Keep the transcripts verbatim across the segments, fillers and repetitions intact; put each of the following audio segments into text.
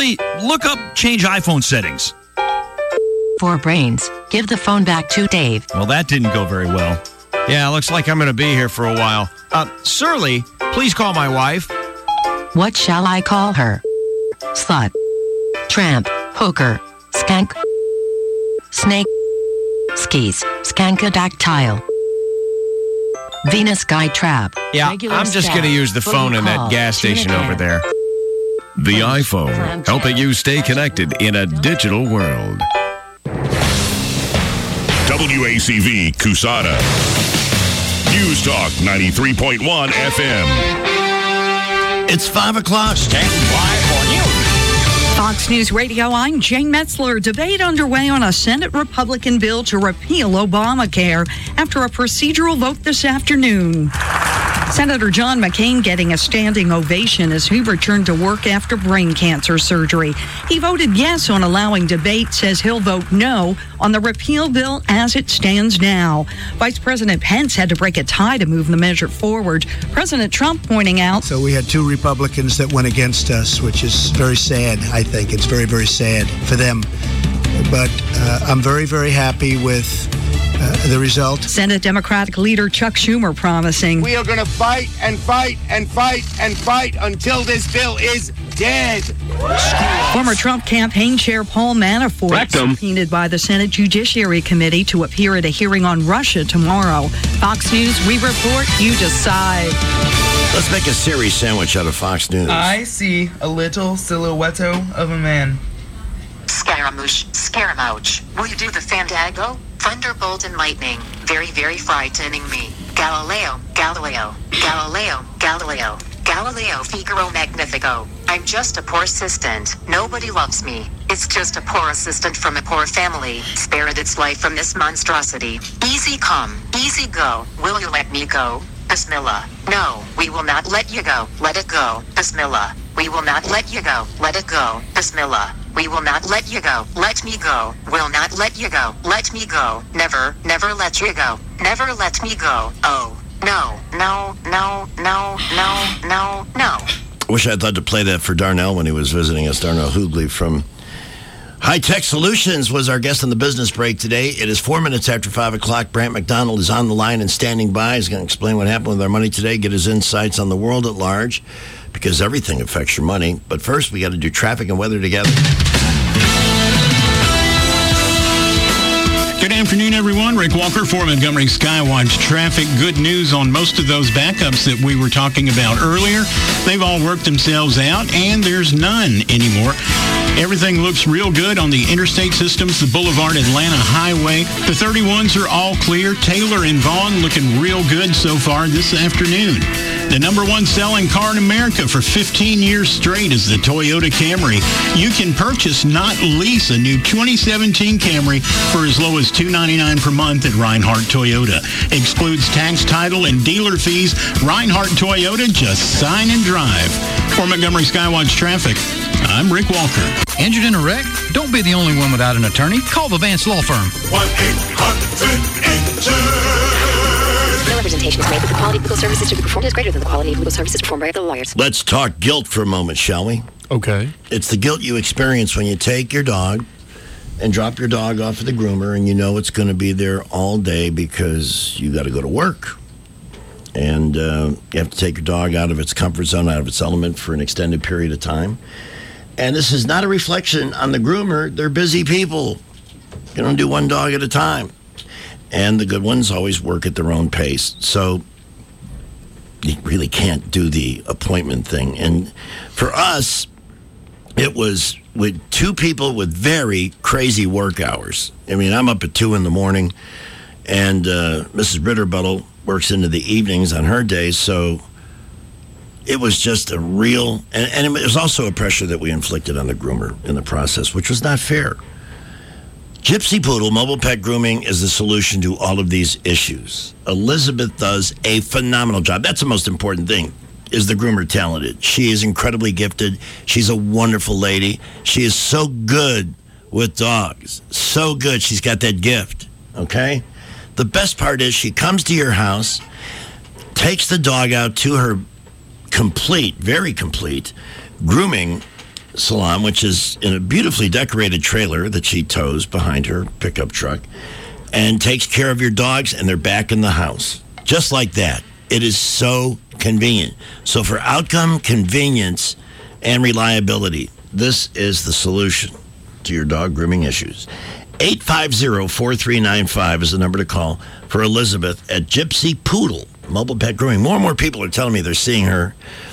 Siri, look up change iPhone settings. For brains, give the phone back to Dave. Well, that didn't go very well. Yeah, looks like I'm going to be here for a while. Uh, Surly, please call my wife. What shall I call her? Slut. Tramp. Hooker. Skank. Snake. Skis. Skankadactyl. Venus Skytrap. Yeah, Regular I'm just staff. going to use the phone in that Call. gas station Tuna over can. there. The iPhone, helping you stay connected in a digital world. W A C V Cusada. News Talk ninety-three point one F M. It's five o'clock. Stand by for news. Fox News Radio, I'm Jane Metzler. Debate underway on a Senate Republican bill to repeal Obamacare after a procedural vote this afternoon. Senator John McCain getting a standing ovation as he returned to work after brain cancer surgery. He voted yes on allowing debate, says he'll vote no on the repeal bill as it stands now. Vice President Pence had to break a tie to move the measure forward. President Trump pointing out. So we had two Republicans that went against us, which is very sad, I think. It's very, very sad for them. But uh, I'm very, very happy with uh, the result. Senate Democratic leader Chuck Schumer promising. We are going to fight and fight and fight and fight until this bill is dead. Former Trump campaign chair Paul Manafort Rectum. subpoenaed by the Senate Judiciary Committee to appear at a hearing on Russia tomorrow. Fox News, we report, you decide. Let's make a Siri sandwich out of Fox News. I see a little silhouette of a man. Scaramouche, Scaramouche. Will you do the Fandango? Thunderbolt and lightning. Very, very frightening me. Galileo, Galileo, Galileo, Galileo, Galileo Figaro Magnifico. I'm just a poor assistant. Nobody loves me. It's just a poor assistant from a poor family, spared its life from this monstrosity. Easy come, easy go. Will you let me go? Bismillah. No, we will not let you go. Let it go. Bismillah. We will not let you go. Let it go. Bismillah. We will not let you go. Let me go. Will not let you go. Let me go. Never, never let you go. Never let me go. Oh, no, no, no, no, no, no, no. I wish I thought to play that for Darnell when he was visiting us. Darnell Hughley from High Tech Solutions was our guest on the business break today. It is four minutes after five o'clock. Brant McDonald is on the line and standing by. He's going to explain what happened with our money today, get his insights on the world at large, because everything affects your money. But first, we got to do traffic and weather together. Good afternoon, everyone. Rick Walker for Montgomery Skywatch Traffic. Good news on most of those backups that we were talking about earlier. They've all worked themselves out, and there's none anymore. Everything looks real good on the interstate systems, the Boulevard Atlanta Highway. The thirty-ones are all clear. Taylor and Vaughn looking real good so far this afternoon. The number one selling car in America for fifteen years straight is the Toyota Camry. You can purchase, not lease, a new twenty seventeen Camry for as low as two hundred ninety-nine dollars per month at Reinhardt Toyota. Excludes tax, title, and dealer fees. Reinhardt Toyota, just sign and drive. For Montgomery Skywatch Traffic, I'm Rick Walker. Injured in a wreck? Don't be the only one without an attorney. Call the Vance Law Firm. one eight hundred injured. No representation is made that the quality of legal services to be performed is greater than the quality of legal services performed by other lawyers. Let's talk guilt for a moment, shall we? Okay. It's the guilt you experience when you take your dog and drop your dog off at the groomer and you know it's going to be there all day because you got to go to work. And uh, you have to take your dog out of its comfort zone, out of its element for an extended period of time. And this is not a reflection on the groomer. They're busy people. You don't do one dog at a time. And the good ones always work at their own pace. So you really can't do the appointment thing. And for us, it was with two people with very crazy work hours. I mean, I'm up at two in the morning, and uh, Missus Ritterbuttle works into the evenings on her days, so it was just a real, and, and it was also a pressure that we inflicted on the groomer in the process, which was not fair. Gypsy Poodle Mobile Pet Grooming is the solution to all of these issues. Elizabeth does a phenomenal job. That's the most important thing. Is the groomer talented? She is incredibly gifted. She's a wonderful lady. She is so good with dogs. So good. She's got that gift. Okay? The best part is she comes to your house, takes the dog out to her complete, very complete grooming salon, which is in a beautifully decorated trailer that she tows behind her pickup truck, and takes care of your dogs, and they're back in the house. Just like that. It is so convenient. So for outcome, convenience, and reliability, this is the solution to your dog grooming issues. eight five zero, four three nine five is the number to call for Elizabeth at Gypsy Poodle Mobile Pet Grooming. More and more people are telling me they're seeing her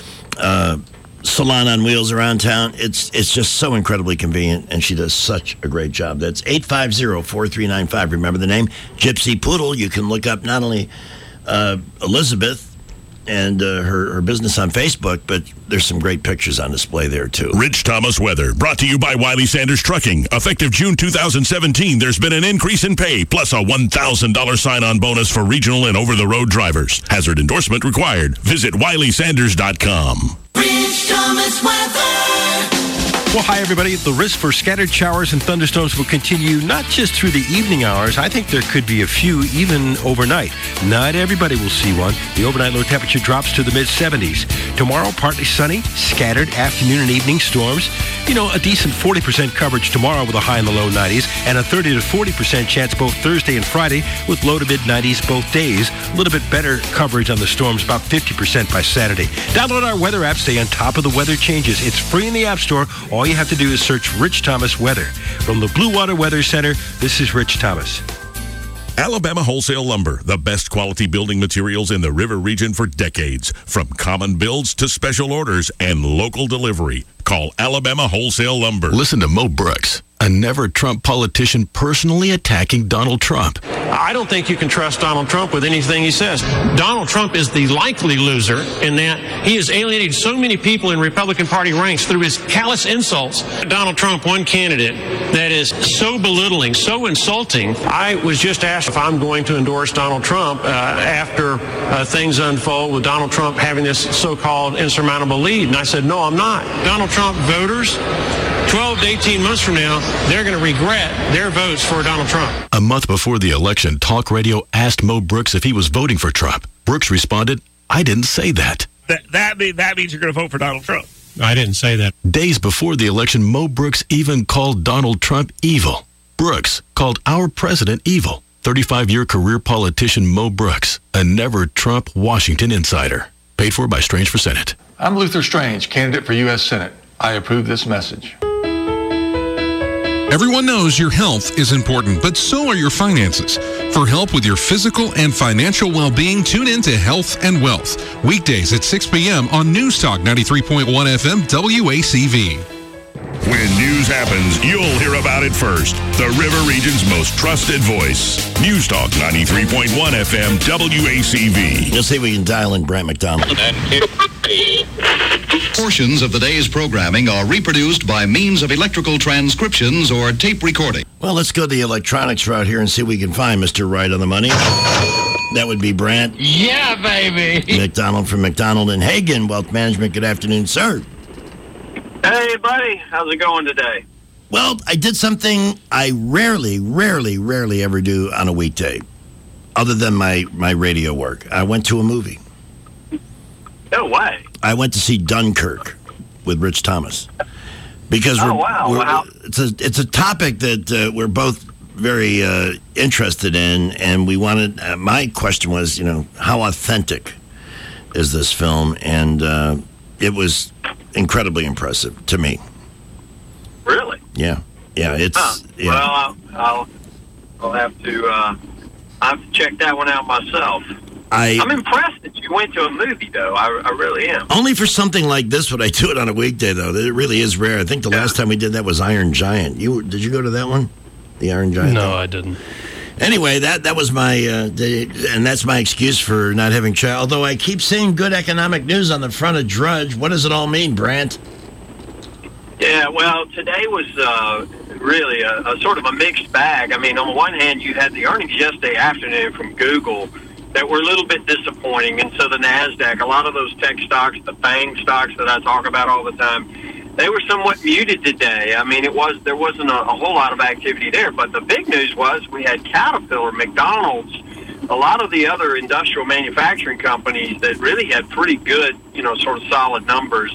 uh, salon on wheels around town. It's it's just so incredibly convenient, and she does such a great job. That's eight five zero, four three nine five. Remember the name? Gypsy Poodle. You can look up not only uh, Elizabeth and uh, her, her business on Facebook, but there's some great pictures on display there, too. Rich Thomas Weather, brought to you by Wiley Sanders Trucking. Effective June two thousand seventeen, there's been an increase in pay, plus a one thousand dollars sign-on bonus for regional and over-the-road drivers. Hazard endorsement required. Visit wiley sanders dot com. Rich Thomas Weather. Well, hi, everybody. The risk for scattered showers and thunderstorms will continue not just through the evening hours. I think there could be a few even overnight. Not everybody will see one. The overnight low temperature drops to the mid-seventies. Tomorrow, partly sunny, scattered afternoon and evening storms. You know, a decent forty percent coverage tomorrow with a high in the low nineties, and a thirty to forty percent chance both Thursday and Friday with low to mid-nineties both days. A little bit better coverage on the storms, about fifty percent by Saturday. Download our weather app. Stay on top of the weather changes. It's free in the App Store. All you have to do is search Rich Thomas Weather. From the Blue Water Weather Center, this is Rich Thomas. Alabama Wholesale Lumber, the best quality building materials in the river region for decades. From common builds to special orders and local delivery. Call Alabama Wholesale Lumber. Listen to Mo Brooks, a never-Trump politician personally attacking Donald Trump. I don't think you can trust Donald Trump with anything he says. Donald Trump is the likely loser in that he has alienated so many people in Republican Party ranks through his callous insults. Donald Trump, one candidate that is so belittling, so insulting. I was just asked if I'm going to endorse Donald Trump uh, after uh, things unfold with Donald Trump having this so-called insurmountable lead. And I said, no, I'm not. Donald Trump voters, twelve to eighteen months from now, they're going to regret their votes for Donald Trump. A month before the election, Talk Radio asked Mo Brooks if he was voting for Trump. Brooks responded, I didn't say that. That that, mean, that means you're going to vote for Donald Trump. I didn't say that. Days before the election, Mo Brooks even called Donald Trump evil. Brooks called our president evil. thirty-five-year career politician Mo Brooks, a never-Trump Washington insider. Paid for by Strange for Senate. I'm Luther Strange, candidate for U S Senate. I approve this message. Everyone knows your health is important, but so are your finances. For help with your physical and financial well-being, tune in to Health and Wealth. Weekdays at six p.m. on News Talk ninety-three point one F M W A C V. When news happens, you'll hear about it first. The River Region's most trusted voice. News Talk ninety-three point one F M W A C V. Let's see if we can dial in Brant McDonald. Portions of the day's programming are reproduced by means of electrical transcriptions or tape recording. Well, let's go the electronics route here and see what we can find, Mister Right on the Money. That would be Brant. Yeah, baby. McDonald from McDonald and Hagen Wealth Management. Good afternoon, sir. Hey, buddy. How's it going today? Well, I did something I rarely, rarely, rarely ever do on a weekday, other than my, my radio work. I went to a movie. No way. I went to see Dunkirk with Rich Thomas. Because we're, oh, wow. we're, wow. it's a it's a topic that uh, we're both very uh, interested in, and we wanted. Uh, my question was, you know, how authentic is this film? And uh, it was incredibly impressive to me. Really? Yeah, yeah. It's huh. yeah. Well, I'll, I'll I'll have to uh, I have to check that one out myself. I, I'm impressed that you went to a movie, though. I, I really am. Only for something like this would I do it on a weekday, though. It really is rare. I think the yeah. last time we did that was Iron Giant. You did you go to that one? The Iron Giant? No, thing? I didn't. Anyway, that, that was my, uh, day, and that's my excuse for not having child. Although I keep seeing good economic news on the front of Drudge. What does it all mean, Brant? Yeah, well, today was uh, really a, a sort of a mixed bag. I mean, on the one hand, you had the earnings yesterday afternoon from Google that were a little bit disappointing, and so the NASDAQ, a lot of those tech stocks, the FANG stocks that I talk about all the time, they were somewhat muted today. I mean, it was there wasn't a, a whole lot of activity there, but the big news was we had Caterpillar, McDonald's, a lot of the other industrial manufacturing companies that really had pretty good, you know, sort of solid numbers.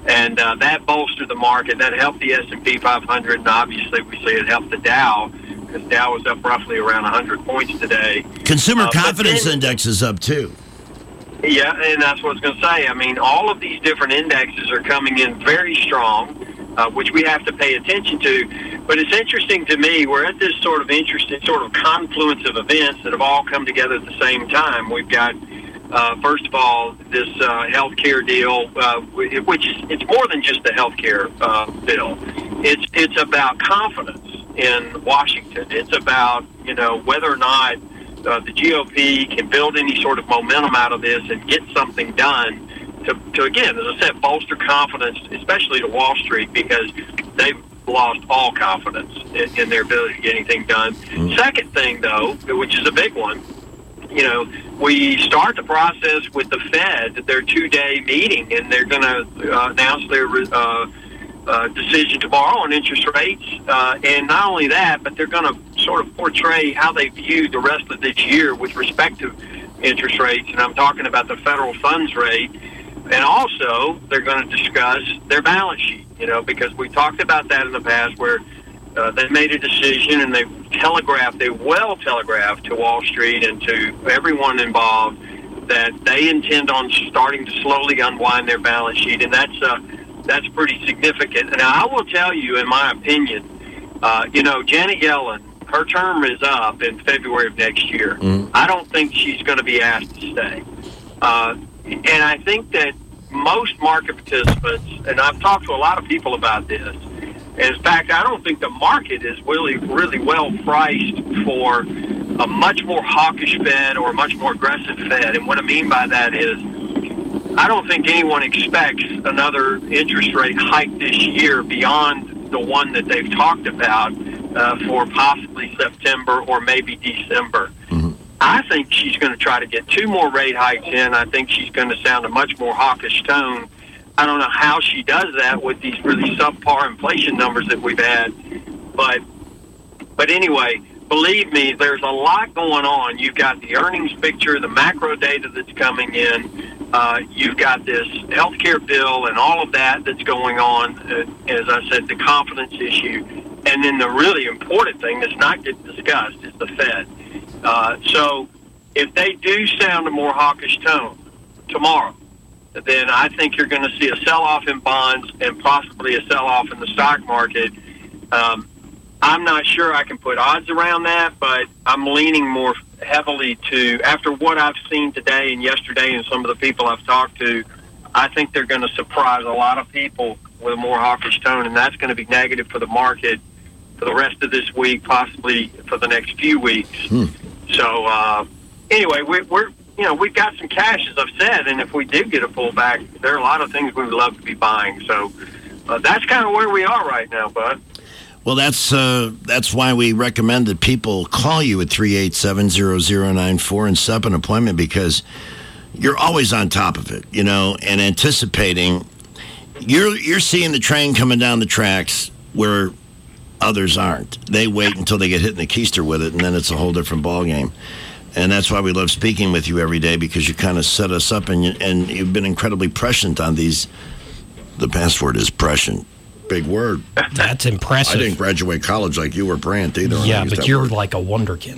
And uh, that bolstered the market. That helped the S and P five hundred, and obviously we see it helped the Dow, because Dow was up roughly around one hundred points today. Consumer Uh, but confidence then- index is up, too. Yeah, and that's what I was going to say. I mean, all of these different indexes are coming in very strong, uh, which we have to pay attention to. But it's interesting to me, we're at this sort of interesting sort of confluence of events that have all come together at the same time. We've got, uh, first of all, this uh, health care deal, uh, which is it's more than just the health care uh, bill. It's, it's about confidence in Washington. It's about, you know, whether or not Uh, the G O P can build any sort of momentum out of this and get something done to, to again, as I said, bolster confidence, especially to Wall Street, because they've lost all confidence in, in their ability to get anything done. Mm. Second thing, though, which is a big one, you know, we start the process with the Fed, their two-day meeting, and they're going to uh, announce their uh, uh, decision tomorrow on interest rates. Uh, and not only that, but they're going to sort of portray how they view the rest of this year with respect to interest rates. And I'm talking about the federal funds rate. And also, they're going to discuss their balance sheet, you know, because we talked about that in the past where uh, they made a decision and they telegraphed, they well telegraphed to Wall Street and to everyone involved that they intend on starting to slowly unwind their balance sheet. And that's uh, that's pretty significant. Now, I will tell you, in my opinion, uh, you know, Janet Yellen, her term is up in February of next year. Mm. I don't think she's going to be asked to stay. Uh, and I think that most market participants, and I've talked to a lot of people about this, and in fact, I don't think the market is really, really well priced for a much more hawkish Fed or a much more aggressive Fed. And what I mean by that is, I don't think anyone expects another interest rate hike this year beyond the one that they've talked about uh, for possibly September or maybe December. Mm-hmm. I think she's going to try to get two more rate hikes in. I think she's going to sound a much more hawkish tone. I don't know how she does that with these really subpar inflation numbers that we've had. But, but anyway, believe me, there's a lot going on. You've got the earnings picture, the macro data that's coming in. Uh, you've got this health care bill and all of that that's going on. Uh, as I said, the confidence issue. And then the really important thing that's not getting discussed is the Fed. Uh, so if they do sound a more hawkish tone tomorrow, then I think you're going to see a sell-off in bonds and possibly a sell-off in the stock market. Um, I'm not sure I can put odds around that, but I'm leaning more heavily to, after what I've seen today and yesterday and some of the people I've talked to, I think they're going to surprise a lot of people with a more hawkish tone, and that's going to be negative for the market for the rest of this week, possibly for the next few weeks. Hmm. So, uh, anyway, we're, we're, you know, we've got some cash, as I've said, and if we did get a pullback, there are a lot of things we would love to be buying. So uh, that's kind of where we are right now, bud. Well, that's uh, that's why we recommend that people call you at three eight seven, zero zero nine four and set up an appointment, because you're always on top of it, you know, and anticipating. You're you're seeing the train coming down the tracks where others aren't. They wait until they get hit in the keister with it, and then it's a whole different ballgame. And that's why we love speaking with you every day, because you kind of set us up, and you, and you've been incredibly prescient on these. The password is prescient. Big word. That's impressive. I didn't graduate college like you or Brandt either. Yeah, but you're word. like a wonderkin.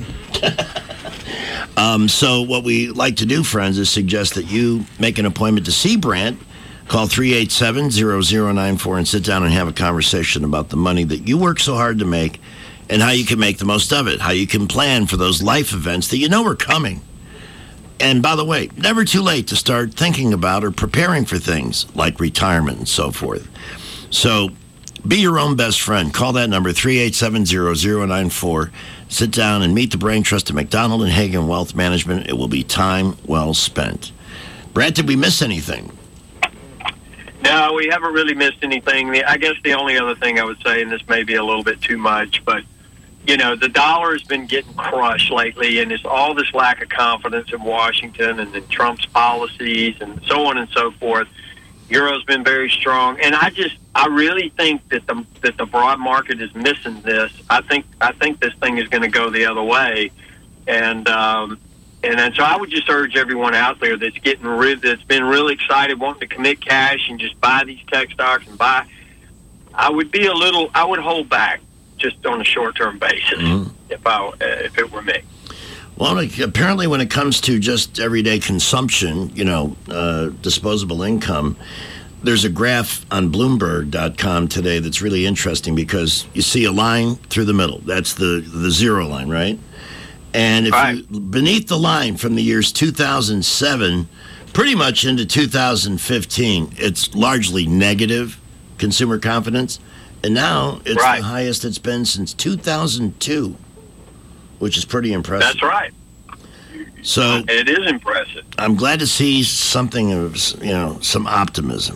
um, so what we like to do, friends, is suggest that you make an appointment to see Brandt. Call three eight seven, zero zero nine four and sit down and have a conversation about the money that you work so hard to make and how you can make the most of it, how you can plan for those life events that you know are coming. And by the way, never too late to start thinking about or preparing for things like retirement and so forth. So be your own best friend. Call that number, three eight seven, zero zero nine four. Sit down and meet the brain trust of McDonald and Hagen Wealth Management. It will be time well spent. Brad, did we miss anything? No, we haven't really missed anything. I guess the only other thing I would say, and this may be a little bit too much, but, you know, the dollar has been getting crushed lately, and it's all this lack of confidence in Washington and in Trump's policies and so on and so forth. Euro's been very strong, and I just, I really think that the that the broad market is missing this. I think I think this thing is going to go the other way, and um, And then, so I would just urge everyone out there that's getting rid, that's been really excited, wanting to commit cash and just buy these tech stocks and buy. I would be a little, I would hold back just on a short-term basis mm-hmm. if I, uh, if it were me. Well, apparently when it comes to just everyday consumption, you know, uh, disposable income, there's a graph on Bloomberg dot com today that's really interesting because you see a line through the middle. That's the, the zero line, right? And if right. you, beneath the line from the years two thousand seven pretty much into two thousand fifteen, it's largely negative consumer confidence. And now it's right. the highest it's been since two thousand two, which is pretty impressive. That's right. So it is impressive. I'm glad to see something of, you know, some optimism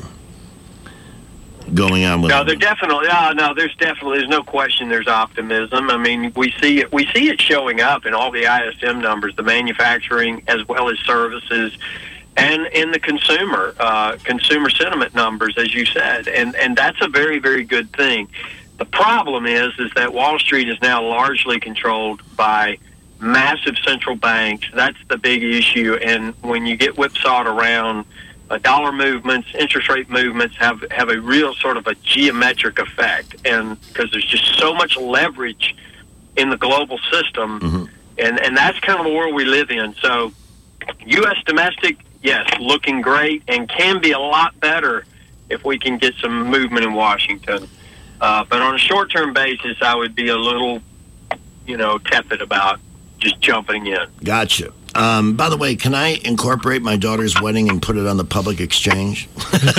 going on with no, it. there definitely. No, no, there's definitely. There's no question. There's optimism. I mean, we see it. We see it showing up in all the I S M numbers, the manufacturing as well as services, and in the consumer uh, consumer sentiment numbers, as you said, and and that's a very very good thing. The problem is is that Wall Street is now largely controlled by massive central banks. That's the big issue, and when you get whipsawed around. Uh, dollar movements, interest rate movements have, have a real sort of a geometric effect, and because there's just so much leverage in the global system, mm-hmm. and, and that's kind of the world we live in. So U S domestic, yes, looking great, and can be a lot better if we can get some movement in Washington. Uh, but on a short-term basis, I would be a little, you know, tepid about just jumping in. Gotcha. Um, by the way, can I incorporate my daughter's wedding and put it on the public exchange?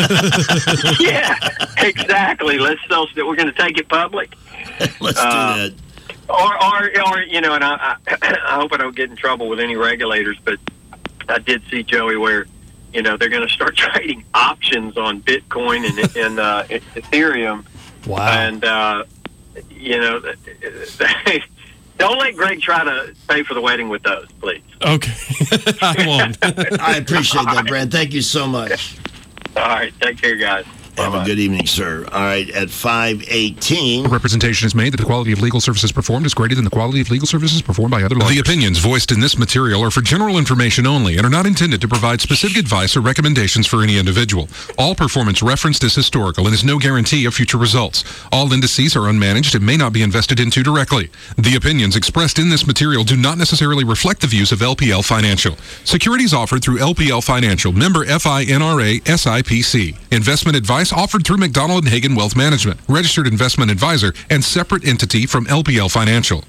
Yeah, exactly. Let's. We're going to take it public. Let's uh, do that. Or, or, or, you know, and I, I, I hope I don't get in trouble with any regulators, but I did see, Joey, where, you know, they're going to start trading options on Bitcoin and, and uh, Ethereum. Wow. And, uh, you know, they, don't let Greg try to pay for the wedding with those, please. Okay. I won't. I appreciate that, Brad. Thank you so much. All right. Take care, guys. Have Bye-bye. a good evening, sir. All right, at five eighteen. A representation is made that the quality of legal services performed is greater than the quality of legal services performed by other lawyers. The opinions voiced in this material are for general information only and are not intended to provide specific advice or recommendations for any individual. All performance referenced is historical and is no guarantee of future results. All indices are unmanaged and may not be invested into directly. The opinions expressed in this material do not necessarily reflect the views of L P L Financial. Securities offered through L P L Financial, member FINRA S I P C. Investment advice offered through McDonald and Hagen Wealth Management, registered investment advisor and separate entity from L P L Financial.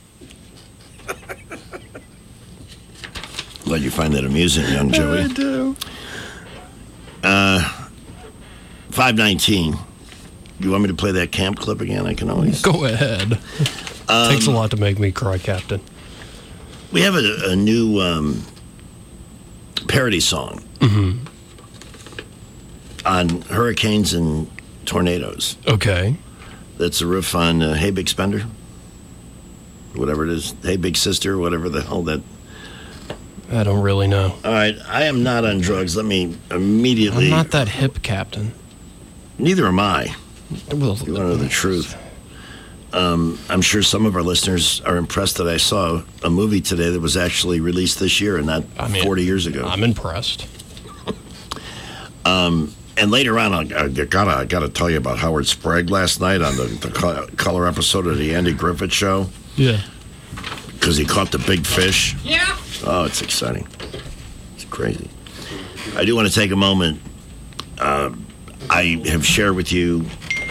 Glad you find that amusing, young Joey. I do. Uh, five nineteen. You want me to play that camp clip again? I can always. Go ahead. Um, Takes a lot to make me cry, Captain. We have a, a new um, parody song. Mm-hmm. On hurricanes and tornadoes. Okay. That's a riff on uh, Hey Big Spender. Whatever it is. Hey Big Sister, whatever the hell that... I don't really know. All right, I am not on drugs. Let me immediately... I'm not that hip, Captain. Neither am I. Well, you want to know the truth. Um, I'm sure some of our listeners are impressed that I saw a movie today that was actually released this year and not I mean, forty years ago. I'm impressed. um... And later on, I, I gotta I gotta tell you about Howard Sprague last night on the, the color episode of the Andy Griffith Show. Yeah. Because he caught the big fish. Yeah. Oh, it's exciting. It's crazy. I do want to take a moment. Uh, I have shared with you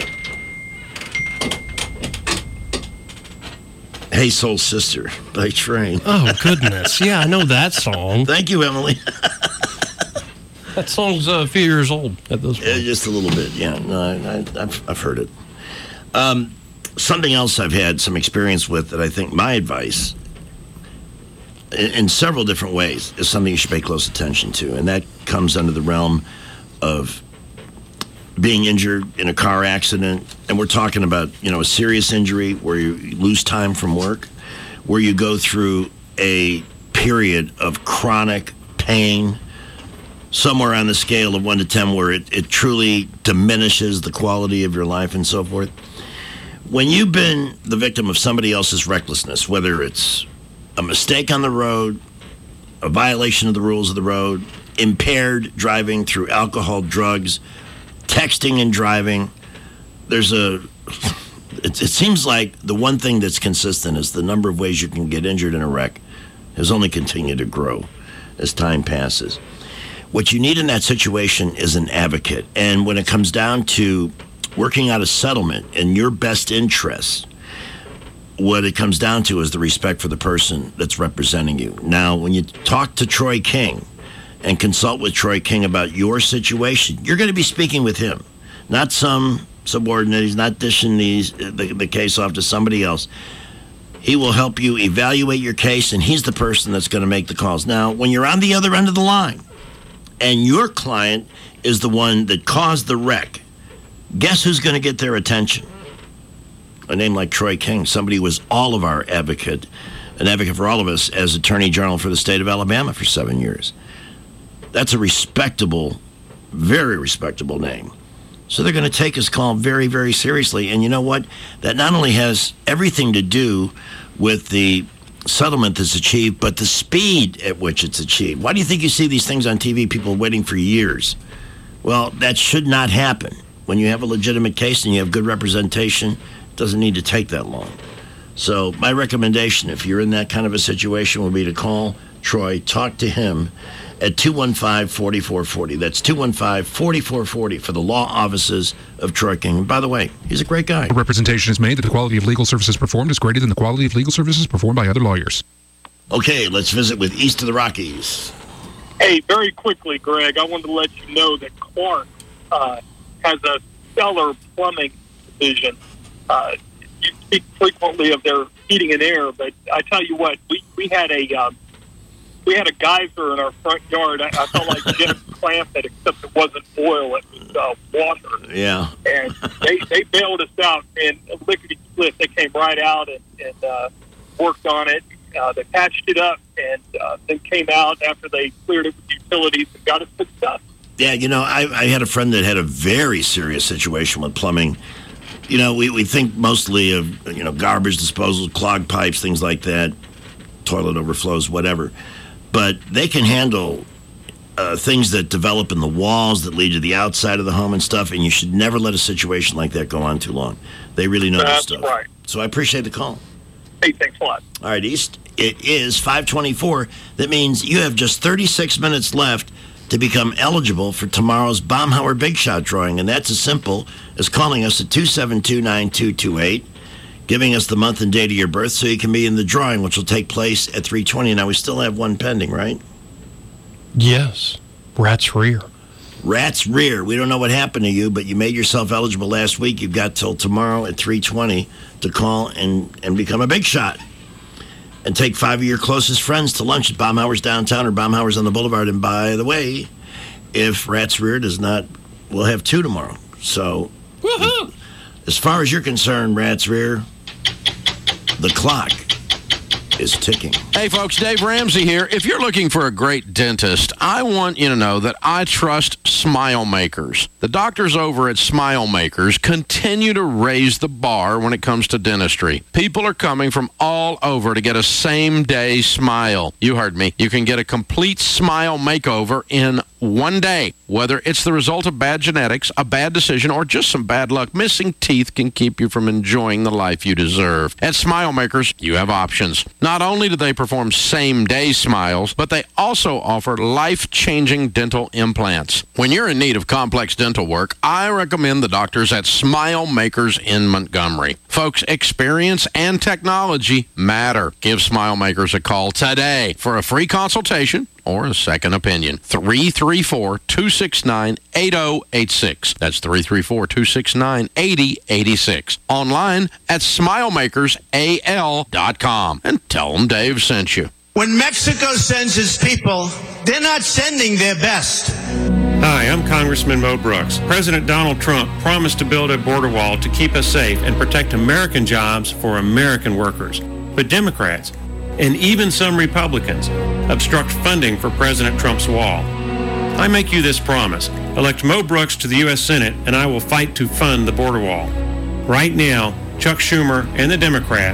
Hey Soul Sister by Train. Oh, goodness. Yeah, I know that song. Thank you, Emily. That song's uh, a few years old at this point. Yeah, just a little bit, yeah. No, I, I, I've, I've heard it. Um, something else I've had some experience with that I think my advice, in, in several different ways, is something you should pay close attention to. And that comes under the realm of being injured in a car accident. And we're talking about, you know, a serious injury where you lose time from work, where you go through a period of chronic pain, somewhere on the scale of one to ten where it, it truly diminishes the quality of your life and so forth. When you've been the victim of somebody else's recklessness, whether it's a mistake on the road, a violation of the rules of the road, impaired driving through alcohol, drugs, texting and driving. There's a, it, it seems like the one thing that's consistent is the number of ways you can get injured in a wreck has only continued to grow as time passes. What you need in that situation is an advocate. And when it comes down to working out a settlement in your best interest, what it comes down to is the respect for the person that's representing you. Now, when you talk to Troy King and consult with Troy King about your situation, you're going to be speaking with him, not some subordinate. He's not dishing these, the, the case off to somebody else. He will help you evaluate your case, and he's the person that's going to make the calls. Now, when you're on the other end of the line and your client is the one that caused the wreck, guess who's going to get their attention? A name like Troy King, somebody who was all of our advocate, an advocate for all of us as Attorney General for the state of Alabama for seven years. That's a respectable, very respectable name. So they're going to take his call very, very seriously. And you know what? That not only has everything to do with the settlement that's achieved, but the speed at which it's achieved. Why do you think you see these things on T V, people waiting for years? Well, that should not happen. When you have a legitimate case and you have good representation, it doesn't need to take that long. So my recommendation, if you're in that kind of a situation, would be to call Troy, talk to him at two one five, four four four zero. That's two one five, four four four zero for the law offices of Troy King. And by the way, he's a great guy. Representation is made that the quality of legal services performed is greater than the quality of legal services performed by other lawyers. Okay, let's visit with East of the Rockies. Hey, very quickly, Greg, I wanted to let you know that Clark uh, has a stellar plumbing division. Uh, you speak frequently of their heating and air, but I tell you what, we, we had a um, we had a geyser in our front yard. I, I felt like Jim Clampett, except it wasn't oil, it was uh, water. Yeah. And they, they bailed us out, and lickety-split, they came right out and, and uh, worked on it. Uh, they patched it up and uh, then came out after they cleared it with utilities and got it fixed up. Yeah, you know, I, I had a friend that had a very serious situation with plumbing. You know, we, we think mostly of, you know, garbage disposal, clogged pipes, things like that, toilet overflows, whatever. But they can handle uh, things that develop in the walls that lead to the outside of the home and stuff, and you should never let a situation like that go on too long. They really know That's their stuff. Right. So I appreciate the call. Hey, thanks a lot. All right, East, it is five twenty-four. That means you have just thirty-six minutes left to become eligible for tomorrow's Baumhauer Big Shot drawing, and that's as simple as calling us at two seven two, nine two two eight, giving us the month and date of your birth so you can be in the drawing, which will take place at three twenty. Now, we still have one pending, right? Yes. Rat's Rear. Rat's Rear. We don't know what happened to you, but you made yourself eligible last week. You've got till tomorrow at three twenty to call and, and become a big shot. And take five of your closest friends to lunch at Baumhauer's downtown or Baumhauer's on the Boulevard. And by the way, if Rat's Rear does not, we'll have two tomorrow. So, woohoo! As far as you're concerned, Rat's Rear, the clock is ticking. Hey folks, Dave Ramsey here. If you're looking for a great dentist, I want you to know that I trust Smile Makers. The doctors over at Smile Makers continue to raise the bar when it comes to dentistry. People are coming from all over to get a same-day smile. You heard me. You can get a complete smile makeover in one day. Whether it's the result of bad genetics, a bad decision, or just some bad luck, missing teeth can keep you from enjoying the life you deserve. At Smile Makers, you have options. Not only do they perform same-day smiles, but they also offer life-changing dental implants. When you're in need of complex dental work, I recommend the doctors at Smile Makers in Montgomery. Folks, experience and technology matter. Give Smile Makers a call today for a free consultation or a second opinion. three three four, two six nine, eight zero eight six. That's three three four, two six nine, eight zero eight six. Online at smile makers a l dot com. And tell them Dave sent you. When Mexico sends its people, they're not sending their best. Hi, I'm Congressman Mo Brooks. President Donald Trump promised to build a border wall to keep us safe and protect American jobs for American workers. But Democrats, and even some Republicans, obstruct funding for President Trump's wall. I make you this promise. Elect Mo Brooks to the U S Senate, and I will fight to fund the border wall. Right now, Chuck Schumer and the Democrats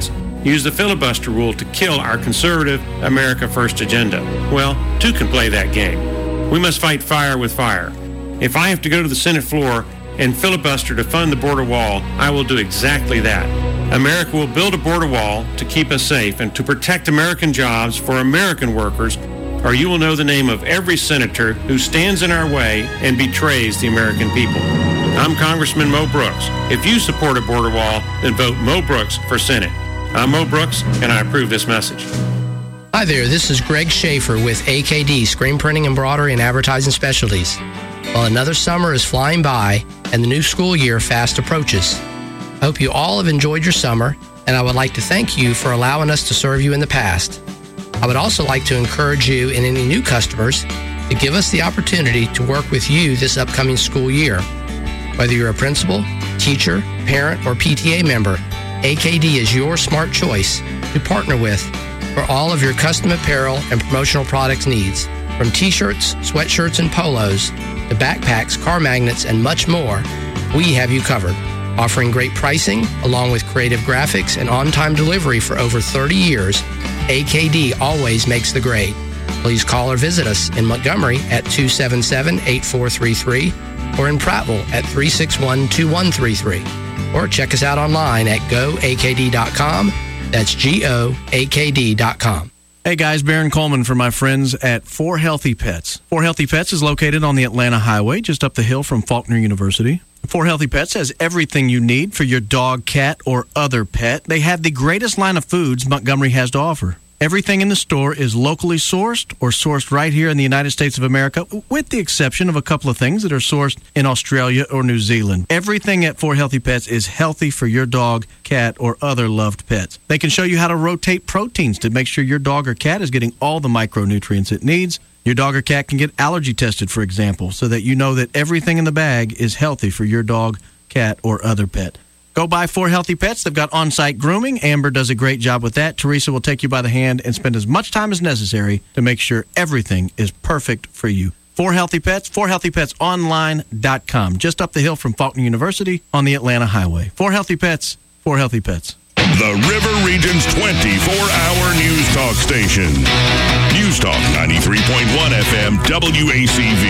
use the filibuster rule to kill our conservative America First agenda. Well, two can play that game. We must fight fire with fire. If I have to go to the Senate floor and filibuster to fund the border wall, I will do exactly that. America will build a border wall to keep us safe and to protect American jobs for American workers, or you will know the name of every senator who stands in our way and betrays the American people. I'm Congressman Mo Brooks. If you support a border wall, then vote Mo Brooks for Senate. I'm Mo Brooks, and I approve this message. Hi there, this is Greg Schaefer with A K D, Screen Printing, Embroidery, and Advertising Specialties. Well, another summer is flying by, and the new school year fast approaches. I hope you all have enjoyed your summer, and I would like to thank you for allowing us to serve you in the past. I would also like to encourage you and any new customers to give us the opportunity to work with you this upcoming school year. Whether you're a principal, teacher, parent, or P T A member, A K D is your smart choice to partner with for all of your custom apparel and promotional products needs. From t-shirts, sweatshirts, and polos to backpacks, car magnets, and much more, we have you covered. Offering great pricing, along with creative graphics and on-time delivery for over thirty years, A K D always makes the grade. Please call or visit us in Montgomery at two seven seven, eight four three three or in Prattville at three six one, two one three three. Or check us out online at go A K D dot com. That's G O A K D dot com. Hey guys, Baron Coleman for my friends at For Healthy Pets. For Healthy Pets is located on the Atlanta Highway, just up the hill from Faulkner University. For Healthy Pets has everything you need for your dog, cat, or other pet. They have the greatest line of foods Montgomery has to offer. Everything in the store is locally sourced or sourced right here in the United States of America, with the exception of a couple of things that are sourced in Australia or New Zealand. Everything at For Healthy Pets is healthy for your dog, cat, or other loved pets. They can show you how to rotate proteins to make sure your dog or cat is getting all the micronutrients it needs. Your dog or cat can get allergy tested, for example, so that you know that everything in the bag is healthy for your dog, cat, or other pet. Go buy For Healthy Pets. They've got on-site grooming. Amber does a great job with that. Teresa will take you by the hand and spend as much time as necessary to make sure everything is perfect for you. For Healthy Pets, for healthy pets online dot com, just up the hill from Faulkner University on the Atlanta Highway. For Healthy Pets, For Healthy Pets. The River Region's twenty-four hour news talk station. News Talk ninety-three point one F M W A C V.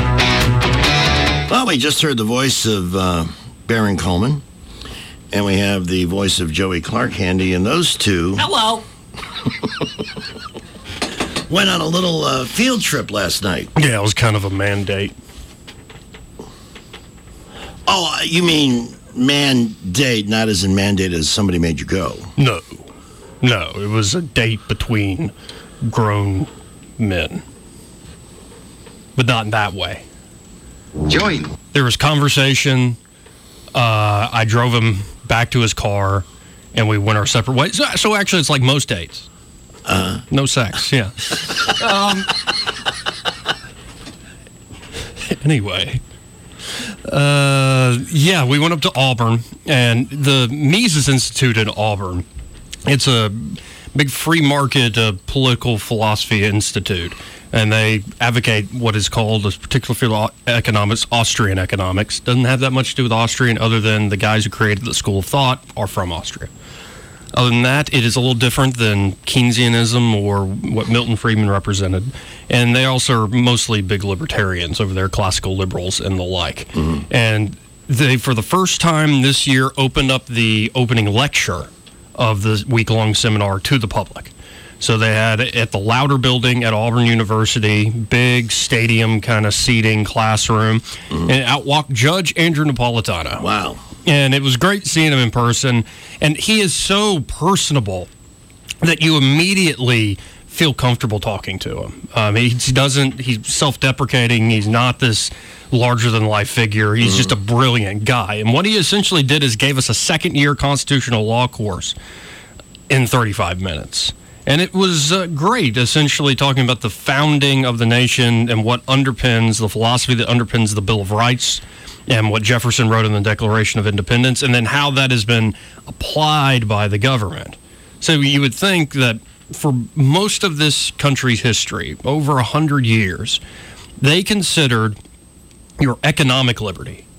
Well, we just heard the voice of uh, Baron Coleman. And we have the voice of Joey Clark handy, and those two... Hello. went on a little uh, field trip last night. Yeah, it was kind of a mandate. Oh, you mean mandate, not as in mandate as somebody made you go? No. No, it was a date between grown men. But not in that way. Joey. There was conversation. Uh, I drove him back to his car, and we went our separate ways. So, so actually, it's like most dates. Uh, no sex, yeah. um, anyway, uh, yeah, we went up to Auburn, and the Mises Institute in Auburn, it's a big free market uh, political philosophy institute. And they advocate what is called a particular field of economics, Austrian economics. Doesn't have that much to do with Austrian, other than the guys who created the school of thought are from Austria. Other than that, it is a little different than Keynesianism or what Milton Friedman represented. And they also are mostly big libertarians over there, classical liberals and the like. Mm-hmm. And they, for the first time this year, opened up the opening lecture of the week-long seminar to the public. So they had at the Louder Building at Auburn University, big stadium kind of seating classroom, mm. and out walked Judge Andrew Napolitano. Wow. And it was great seeing him in person. And he is so personable that you immediately feel comfortable talking to him. Um, he doesn't, he's self-deprecating. He's not this larger-than-life figure. He's mm. just a brilliant guy. And what he essentially did is gave us a second-year constitutional law course in thirty-five minutes. And it was uh, great, essentially talking about the founding of the nation and what underpins the philosophy that underpins the Bill of Rights and what Jefferson wrote in the Declaration of Independence, and then how that has been applied by the government. So you would think that for most of this country's history, over one hundred years, they considered your economic liberty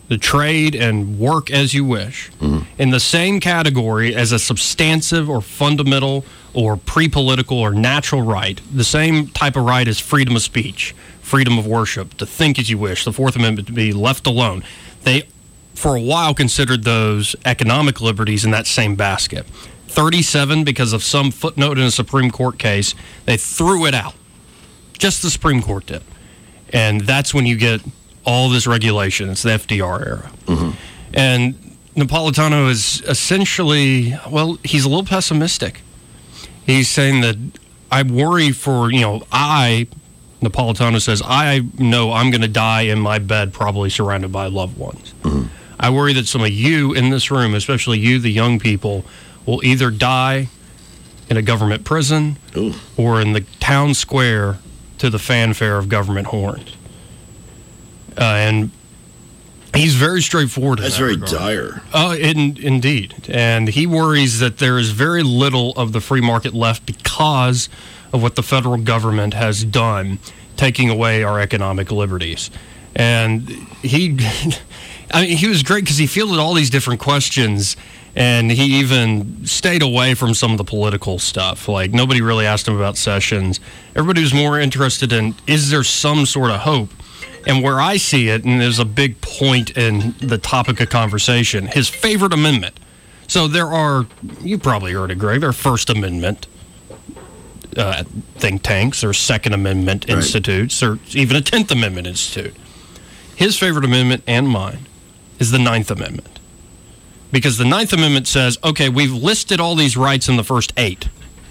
the trade and work as you wish, mm-hmm. in the same category as a substantive or fundamental or pre-political or natural right, the same type of right as freedom of speech, freedom of worship, to think as you wish, the Fourth Amendment to be left alone. They, for a while, considered those economic liberties in that same basket. thirty-seven, because of some footnote in a Supreme Court case, they threw it out. Just the Supreme Court did. And that's when you get all this regulation. It's the F D R era. Mm-hmm. And Napolitano is essentially, well, he's a little pessimistic. He's saying that I worry for, you know, I, Napolitano says, I know I'm going to die in my bed, probably surrounded by loved ones. Mm-hmm. I worry that some of you in this room, especially you, the young people, will either die in a government prison Ooh. or in the town square to the fanfare of government horns. Uh, and he's very straightforward in That's that very regard. dire. Uh, in, indeed. And he worries that there is very little of the free market left because of what the federal government has done, taking away our economic liberties. And he, I mean, he was great because he fielded all these different questions, and he even stayed away from some of the political stuff. Like, nobody really asked him about Sessions. Everybody was more interested in, is there some sort of hope? And where I see it, and there's a big point in the topic of conversation, his favorite amendment. So there are, you probably heard it, Greg, there are First Amendment uh, think tanks, or Second Amendment right. institutes, or even a Tenth Amendment institute. His favorite amendment and mine is the Ninth Amendment. Because the Ninth Amendment says, okay, we've listed all these rights in the first eight.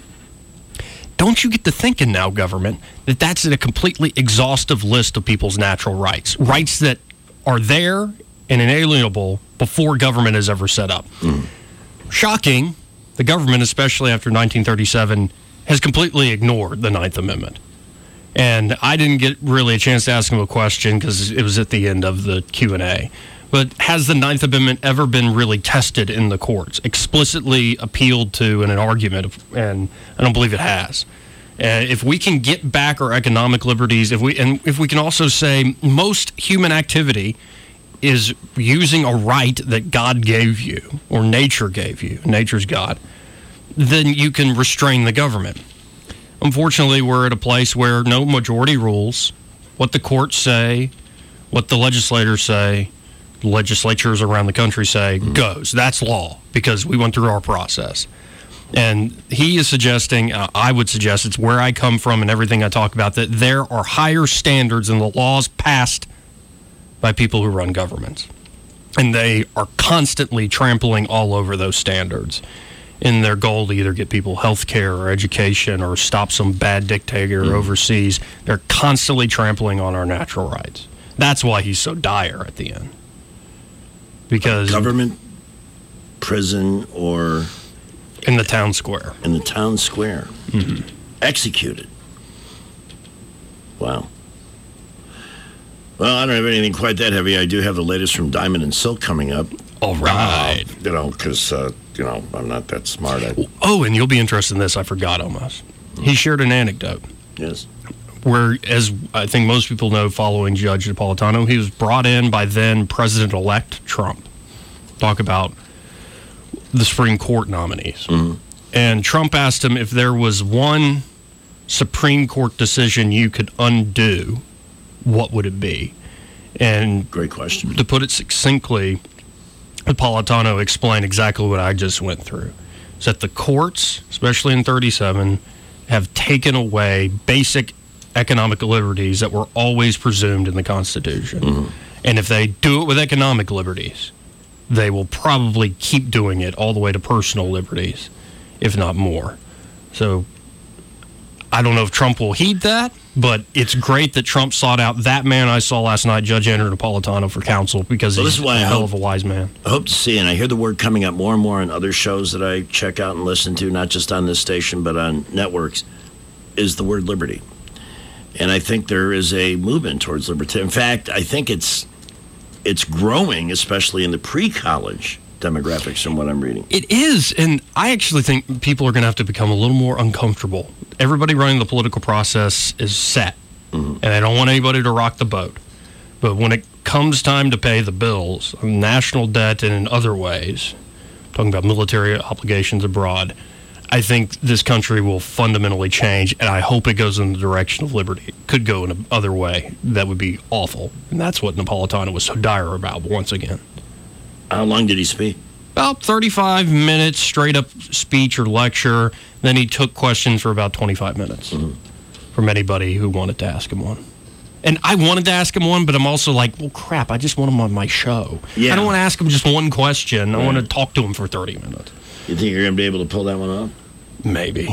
Don't you get to thinking now, government, that that's a completely exhaustive list of people's natural rights, rights that are there and inalienable before government is ever set up. Mm. Shocking, the government, especially after nineteen thirty-seven, has completely ignored the Ninth Amendment. And I didn't get really a chance to ask him a question because it was at the end of the Q and A. But has the Ninth Amendment ever been really tested in the courts, explicitly appealed to in an argument? And I don't believe it has. Uh, if we can get back our economic liberties, if we and if we can also say most human activity is using a right that God gave you or nature gave you, nature's God, then you can restrain the government. Unfortunately, we're at a place where no majority rules. What the courts say, what the legislators say, legislatures around the country say goes. That's law because we went through our process. And he is suggesting, uh, I would suggest, it's where I come from and everything I talk about, that there are higher standards in the laws passed by people who run governments. And they are constantly trampling all over those standards in their goal to either get people health care or education or stop some bad dictator mm. overseas. They're constantly trampling on our natural rights. That's why he's so dire at the end. Because government, prison, or in the town square. In the town square. Mm-hmm. Executed. Wow. Well, I don't have anything quite that heavy. I do have the latest from Diamond and Silk coming up. All right. Uh, you know, because, uh, you know, I'm not that smart. I... Oh, and you'll be interested in this. I forgot almost. Mm-hmm. He shared an anecdote. Yes. Where, as I think most people know, following Judge Napolitano, he was brought in by then President-elect Trump. Talk about the Supreme Court nominees. Mm-hmm. And Trump asked him if there was one Supreme Court decision you could undo, what would it be? And great question. To put it succinctly, Napolitano explained exactly what I just went through. It's that the courts, especially in thirty-seven, have taken away basic economic liberties that were always presumed in the Constitution. Mm-hmm. And if they do it with economic liberties, they will probably keep doing it all the way to personal liberties, if not more. So I don't know if Trump will heed that, but it's great that Trump sought out that man I saw last night, Judge Andrew Napolitano, for counsel, because well, he's a hell hope, of a wise man. I hope to see, and I hear the word coming up more and more on other shows that I check out and listen to, not just on this station, but on networks, is the word liberty. And I think there is a movement towards liberty. In fact, I think it's it's growing, especially in the pre-college demographics from what I'm reading. It is, and I actually think people are going to have to become a little more uncomfortable. Everybody running the political process is set, mm-hmm. and I don't want anybody to rock the boat. But when it comes time to pay the bills, national debt and in other ways, talking about military obligations abroad, I think this country will fundamentally change, and I hope it goes in the direction of liberty. It could go in another way. That would be awful. And that's what Napolitano was so dire about, once again. How long did he speak? About thirty-five minutes, straight-up speech or lecture. Then he took questions for about twenty-five minutes mm-hmm. from anybody who wanted to ask him one. And I wanted to ask him one, but I'm also like, well, crap, I just want him on my show. Yeah. I don't want to ask him just one question. Right. I want to talk to him for thirty minutes. You think you're going to be able to pull that one off? Maybe.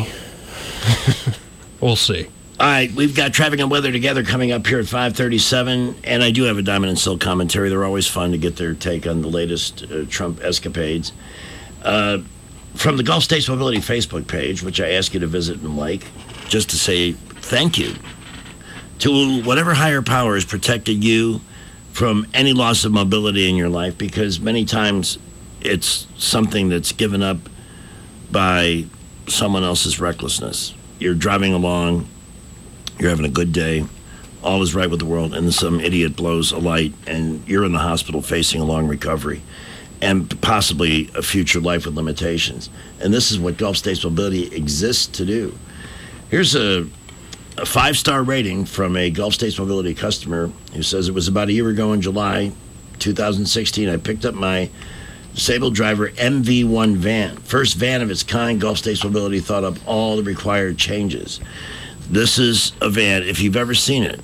We'll see. All right, we've got traffic and weather together coming up here at five thirty-seven, and I do have a Diamond and Silk commentary. They're always fun to get their take on the latest uh, Trump escapades. Uh, from the Gulf States Mobility Facebook page, which I ask you to visit and like, just to say thank you to whatever higher power has protected you from any loss of mobility in your life, because many times it's something that's given up by someone else's recklessness. You're driving along, you're having a good day, all is right with the world, and then some idiot blows a light, and you're in the hospital facing a long recovery and possibly a future life with limitations. And this is what Gulf States Mobility exists to do. Here's a, a five-star rating from a Gulf States Mobility customer who says, it was about a year ago in July two thousand sixteen, I picked up my disabled driver M V one van. First van of its kind, Gulf States Mobility thought up all the required changes. This is a van, if you've ever seen it,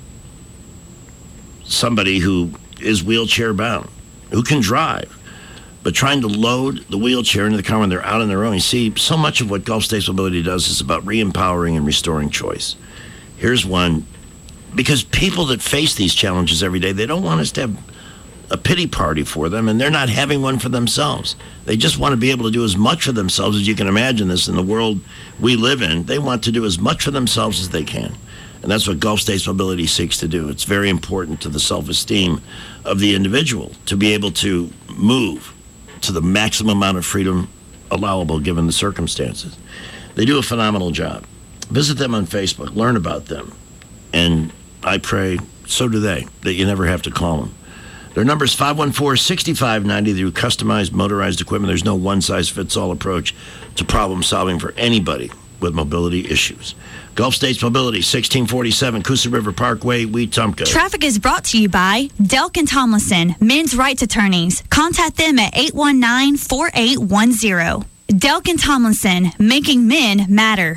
somebody who is wheelchair bound, who can drive, but trying to load the wheelchair into the car when they're out on their own. You see, so much of what Gulf States Mobility does is about re-empowering and restoring choice. Here's one, because people that face these challenges every day, they don't want us to have a pity party for them, and they're not having one for themselves. They just want to be able to do as much for themselves as you can imagine this in the world we live in. They want to do as much for themselves as they can. And that's what Gulf States Mobility seeks to do. It's very important to the self-esteem of the individual to be able to move to the maximum amount of freedom allowable given the circumstances. They do a phenomenal job. Visit them on Facebook, learn about them, and I pray, so do they, that you never have to call them. Their number is five one four, six five nine zero. They do customized motorized equipment. There's no one-size-fits-all approach to problem solving for anybody with mobility issues. Gulf States Mobility, sixteen forty-seven Coosa River Parkway, Wetumpka. Traffic is brought to you by Delk and Tomlinson, men's rights attorneys. Contact them at eight one nine, four eight one zero. Delk and Tomlinson, making men matter.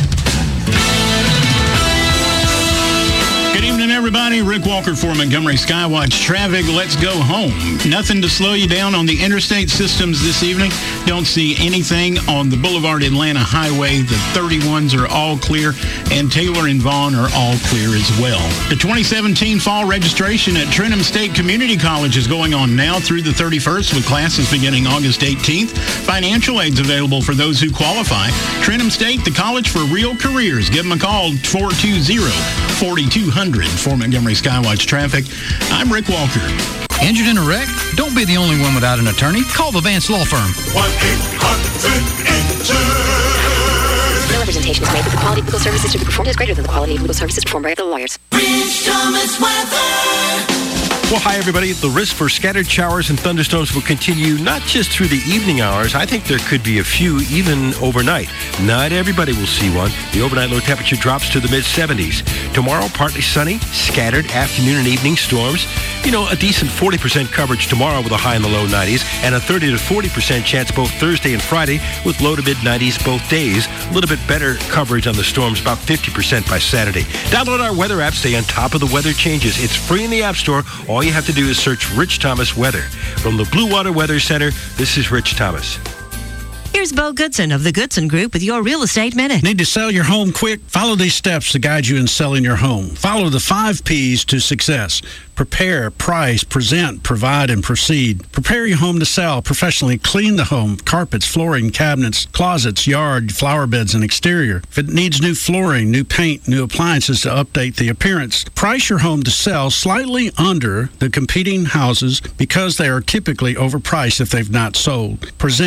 Good evening, everybody. Rick Walker for Montgomery Skywatch Traffic. Let's go home. Nothing to slow you down on the interstate systems this evening. Don't see anything on the Boulevard Atlanta Highway. The thirty-ones are all clear, and Taylor and Vaughn are all clear as well. The twenty seventeen fall registration at Trenton State Community College is going on now through the thirty-first, with classes beginning August eighteenth. Financial aid's available for those who qualify. Trenton State, the college for real careers. Give them a call, four two zero, four two zero zero. For Montgomery Skywatch Traffic, I'm Rick Walker. Injured in a wreck? Don't be the only one without an attorney. Call the Vance Law Firm. one eight hundred injured. No representation is made that the quality of legal services to be performed is greater than the quality of legal services performed by other lawyers. Rich Thomas weather. Well, hi, everybody. The risk for scattered showers and thunderstorms will continue not just through the evening hours. I think there could be a few even overnight. Not everybody will see one. The overnight low temperature drops to the mid seventies. Tomorrow, partly sunny, scattered afternoon and evening storms. You know, a decent forty percent coverage tomorrow with a high in the low nineties, and a thirty to forty percent chance both Thursday and Friday with low to mid nineties both days. A little bit better coverage on the storms, about fifty percent by Saturday. Download our weather app. Stay on top of the weather changes. It's free in the App Store. All you have to do is search Rich Thomas Weather. From the Blue Water Weather Center, this is Rich Thomas. Here's Bo Goodson of the Goodson Group with your Real Estate Minute. Need to sell your home quick? Follow these steps to guide you in selling your home. Follow the five P's to success. Prepare, price, present, provide, and proceed. Prepare your home to sell professionally. Clean the home, carpets, flooring, cabinets, closets, yard, flower beds, and exterior. If it needs new flooring, new paint, new appliances to update the appearance. Price your home to sell slightly under the competing houses because they are typically overpriced if they've not sold. Present.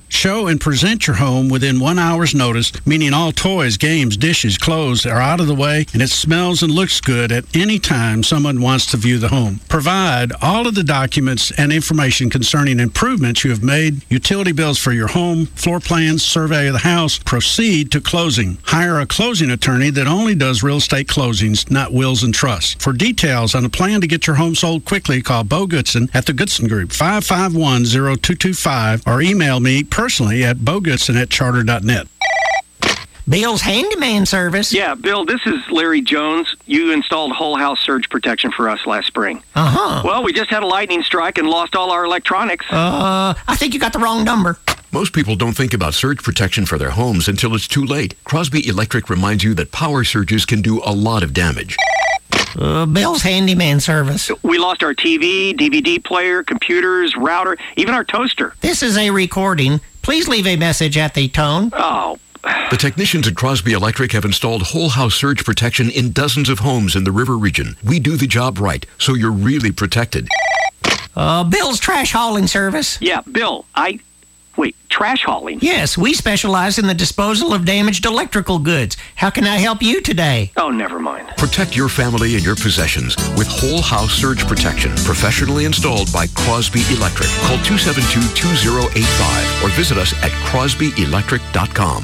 Show and present your home within one hour's notice, meaning all toys, games, dishes, clothes are out of the way, and it smells and looks good at any time someone wants to view the home. Provide all of the documents and information concerning improvements you have made, utility bills for your home, floor plans, survey of the house. Proceed to closing. Hire a closing attorney that only does real estate closings, not wills and trusts. For details on a plan to get your home sold quickly, call Bo Goodson at the Goodson Group, five five one, zero two two five, or email me personally at bogoodson at charter dot net. Bill's Handyman Service. Yeah, Bill, this is Larry Jones. You installed whole house surge protection for us last spring. Uh-huh. Well, we just had a lightning strike and lost all our electronics. Uh, I think you got the wrong number. Most people don't think about surge protection for their homes until it's too late. Crosby Electric reminds you that power surges can do a lot of damage. Uh, Bill's Handyman Service. We lost our T V, D V D player, computers, router, even our toaster. This is a recording. Please leave a message at the tone. Oh. The technicians at Crosby Electric have installed whole house surge protection in dozens of homes in the river region. We do the job right, so you're really protected. Uh, Bill's Trash Hauling Service. Yeah, Bill, I... Wait, trash hauling? Yes, we specialize in the disposal of damaged electrical goods. How can I help you today? Oh, never mind. Protect your family and your possessions with whole house surge protection, professionally installed by Crosby Electric. Call two seven two, two zero eight five or visit us at crosby electric dot com.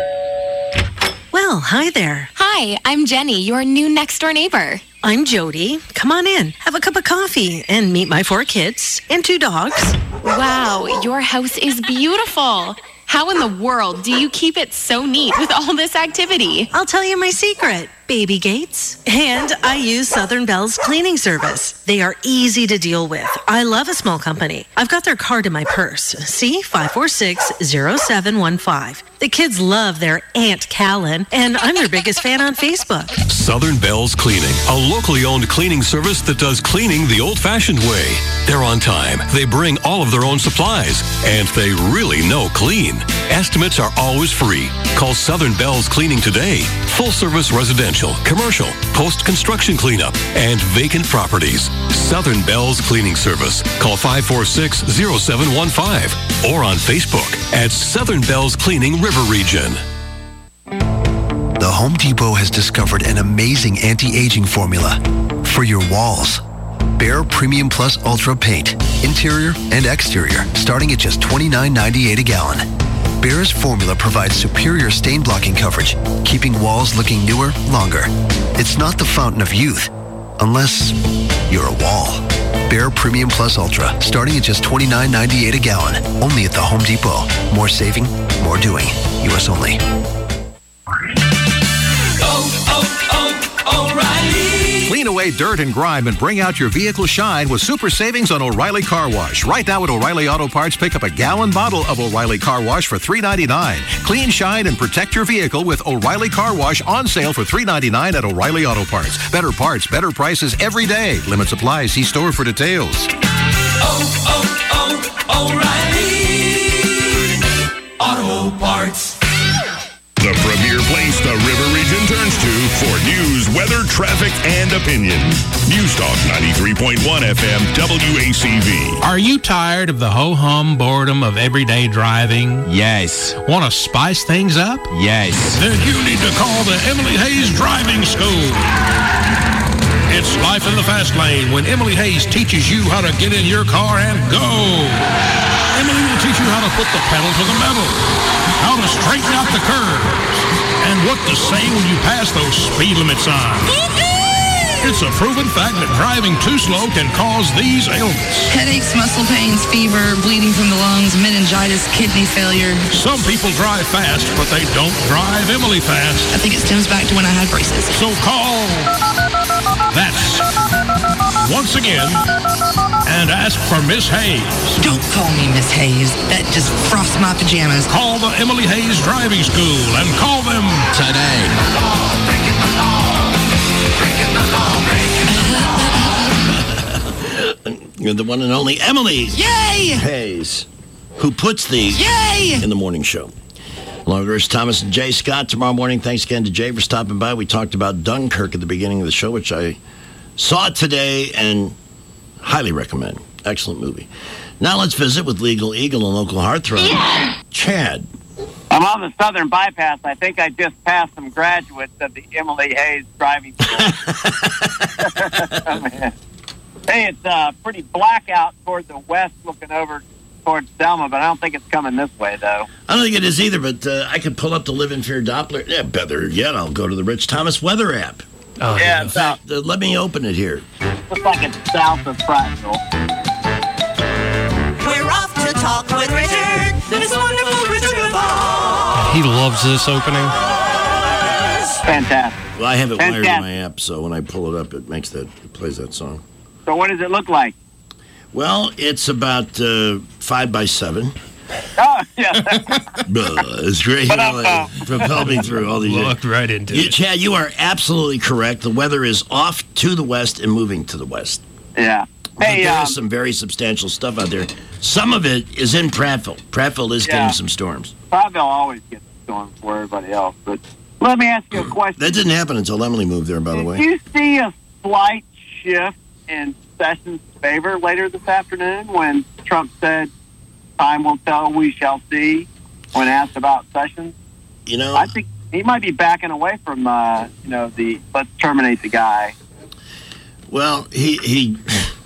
Well, hi there. Hi, I'm Jenny, your new next-door neighbor. I'm Jody. Come on in, have a cup of coffee, and meet my four kids and two dogs. Wow, your house is beautiful. How in the world do you keep it so neat with all this activity? I'll tell you my secret. Baby gates. And I use Southern Bell's cleaning service. They are easy to deal with. I love a small company. I've got their card in my purse. See, five four six, zero seven one five. The kids love their Aunt Callan, and I'm their biggest fan on Facebook. Southern Bell's Cleaning, a locally owned cleaning service that does cleaning the old-fashioned way. They're on time. They bring all of their own supplies, and they really know clean. Estimates are always free. Call Southern Bell's Cleaning today. Full-service residential, commercial, post-construction cleanup, and vacant properties. Southern Bell's Cleaning Service. Call five four six, zero seven one five or on Facebook at Southern Bell's Cleaning River Region. The Home Depot has discovered an amazing anti-aging formula for your walls. Behr Premium Plus Ultra Paint, interior and exterior, starting at just twenty-nine ninety-eight a gallon. Behr's formula provides superior stain blocking coverage, keeping walls looking newer longer. It's not the fountain of youth, unless you're a wall. Behr Premium Plus Ultra, starting at just twenty-nine ninety-eight a gallon, only at the Home Depot. More saving, more doing. U S only. Clean away dirt and grime and bring out your vehicle shine with super savings on O'Reilly Car Wash. Right now at O'Reilly Auto Parts, pick up a gallon bottle of O'Reilly Car Wash for three ninety-nine. Clean, shine, and protect your vehicle with O'Reilly Car Wash on sale for three ninety-nine at O'Reilly Auto Parts. Better parts, better prices every day. Limit supply. See store for details. Oh, oh, oh, O'Reilly Auto Parts. The premier place the River Region turns to for news, weather, traffic, and opinion. News Talk ninety-three point one F M W A C V. Are you tired of the ho-hum boredom of everyday driving? Yes. Want to spice things up? Yes. Then you need to call the Emily Hayes Driving School. It's life in the fast lane when Emily Hayes teaches you how to get in your car and go. Emily will teach you how to put the pedal to the metal, how to straighten out the curves, and what to say when you pass those speed limit signs. It's a proven fact that driving too slow can cause these ailments. Headaches, muscle pains, fever, bleeding from the lungs, meningitis, kidney failure. Some people drive fast, but they don't drive Emily fast. I think it stems back to when I had braces. So call. That's once again, and ask for Miss Hayes. Don't call me Miss Hayes. That just frosts my pajamas. Call the Emily Hayes Driving School and call them today. You're the one and only Emily Yay! Hayes, who puts these Yay! in the morning show. Along with Thomas and Jay Scott tomorrow morning. Thanks again to Jay for stopping by. We talked about Dunkirk at the beginning of the show, which I saw today and highly recommend. Excellent movie. Now let's visit with Legal Eagle and local heartthrob, yeah. Chad. I'm on the Southern Bypass. I think I just passed some graduates of the Emily Hayes driving school. Hey, it's uh, pretty black out toward the west looking over towards Selma, but I don't think it's coming this way, though. I don't think it is either, but uh, I could pull up the Live in Fear Doppler. Yeah, better yet, I'll go to the Rich Thomas weather app. Oh, yeah, in fact, uh, let me open it here. Looks like it's south of Prattville. We're off to talk with Richard. This wonderful Richard Duvall. He loves this opening. Fantastic. Well, I have it Fantastic. wired in my app, so when I pull it up, it makes that, it plays that song. So what does it look like? Well, it's about uh, five by seven. Oh, yeah. It's great. You know, uh, propelled me through all these. Looked right into you, it. Chad, you are absolutely correct. The weather is off to the west and moving to the west. Yeah. But Hey, there um, is some very substantial stuff out there. Some of it is in Prattville. Prattville is Yeah. getting some storms. Prattville always gets storms for everybody else. But let me ask you a question. That didn't happen until Emily moved there, by the Did way. you see a slight shift in Sessions' favor later this afternoon when Trump said, "Time will tell, we shall see," when asked about Sessions? You know, I think he might be backing away from, uh, you know, the let's terminate the guy. Well, he he.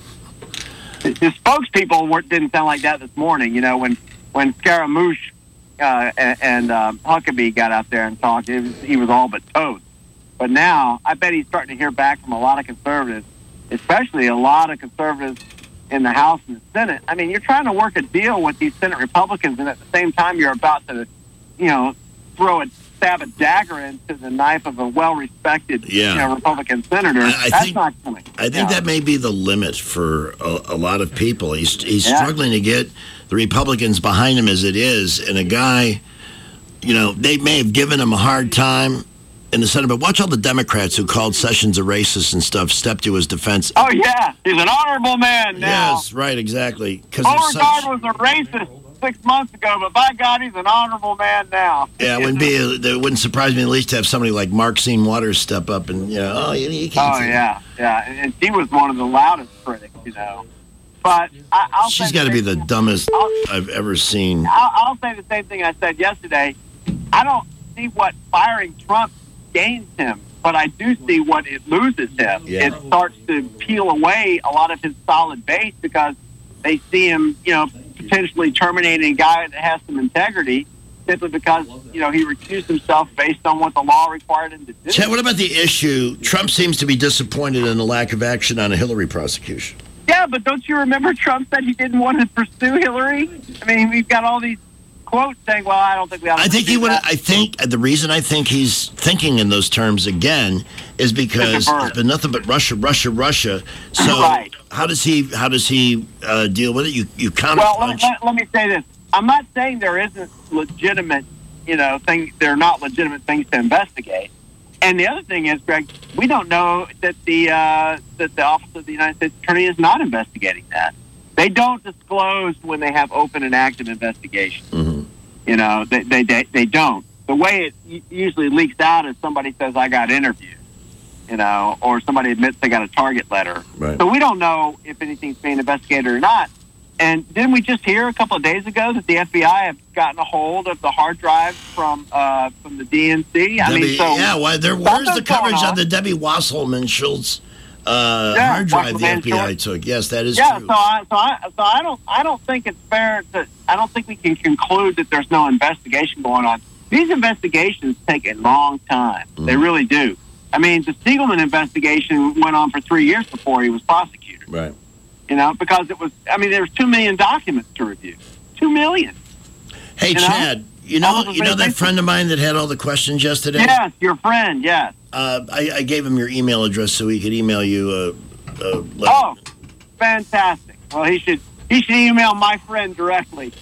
His spokespeople weren't, didn't sound like that this morning. You know, when when Scaramouche uh, and, and uh, Huckabee got out there and talked, it was, he was all but toast. But now, I bet he's starting to hear back from a lot of conservatives, especially a lot of conservatives in the House and the Senate. I mean, you're trying to work a deal with these Senate Republicans, and at the same time, you're about to, you know, throw a stab a dagger into the knife of a well-respected, Yeah. you know, Republican senator. I- I That's think- not coming. I think that may be the limit for a, a lot of people. He's he's Yeah. struggling to get the Republicans behind him as it is, and a guy, you know, they may have given him a hard time in the Senate, but watch all the Democrats who called Sessions a racist and stuff step to his defense. Oh, yeah. He's an honorable man now. Yes, right, exactly. Because Beauregard was a racist six months ago, but by God, he's an honorable man now. yeah, it wouldn't be. It wouldn't surprise me at least to have somebody like Maxine Waters step up and you know, oh, you, you can't. Oh, say yeah, yeah. And, and she was one of the loudest critics, you know. But I, I'll She's say got to be the the same- dumbest I'll, I've ever seen. I'll, I'll say the same thing I said yesterday. I don't see what firing Trump gains him, but I do see what it loses him. Yeah. It starts to peel away a lot of his solid base because they see him, you know, potentially terminating a guy that has some integrity simply because, you know, he recused himself based on what the law required him to do. Chad, what about the issue? Trump seems to be disappointed in the lack of action on a Hillary prosecution. Yeah, but don't you remember Trump said he didn't want to pursue Hillary? I mean, we've got all these quotes saying, well, I don't think we ought to I think he pursue would. that. I think the reason I think he's thinking in those terms again is because it's been nothing but Russia, Russia, Russia. So Right. how does he? How does he uh, deal with it? You you counter Well, let, punch. let, let me say this. I'm not saying there isn't legitimate, you know, thing. There are not legitimate things to investigate. And the other thing is, Greg, we don't know that the uh, that the Office of the United States Attorney is not investigating that. They don't disclose when they have open and active investigation. Mm-hmm. You know, they, they they they don't. The way it u- usually leaks out is somebody says, "I got interviewed," you know, or somebody admits they got a target letter. Right. So we don't know if anything's being investigated or not. And didn't we just hear a couple of days ago that the F B I have gotten a hold of the hard drive from uh, from the D N C? I Debbie, mean, so yeah. Why there? Where's the something's going coverage on on. the Debbie Wasselman Schultz uh, Yeah, hard drive the Wasserman F B I Schultz. took? Yes, that is yeah, true. so I, so I, so I don't, I don't think it's fair to, I don't think we can conclude that there's no investigation going on. These investigations take a long time. Mm. They really do. I mean, the Siegelman investigation went on for three years before he was prosecuted. Right. You know, because it was, I mean, there was two million documents to review. Two million. Hey, You know? Chad. You know, All of you know those that things- friend of mine that had all the questions yesterday. Yes, your friend. Yes. Uh, I, I gave him your email address so he could email you. Uh, uh, letter. Oh, fantastic. Well, he should, he should email my friend directly.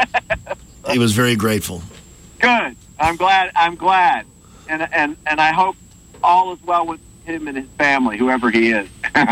He was very grateful. Good. I'm glad. I'm glad, and and and I hope all is well with him and his family, whoever he is.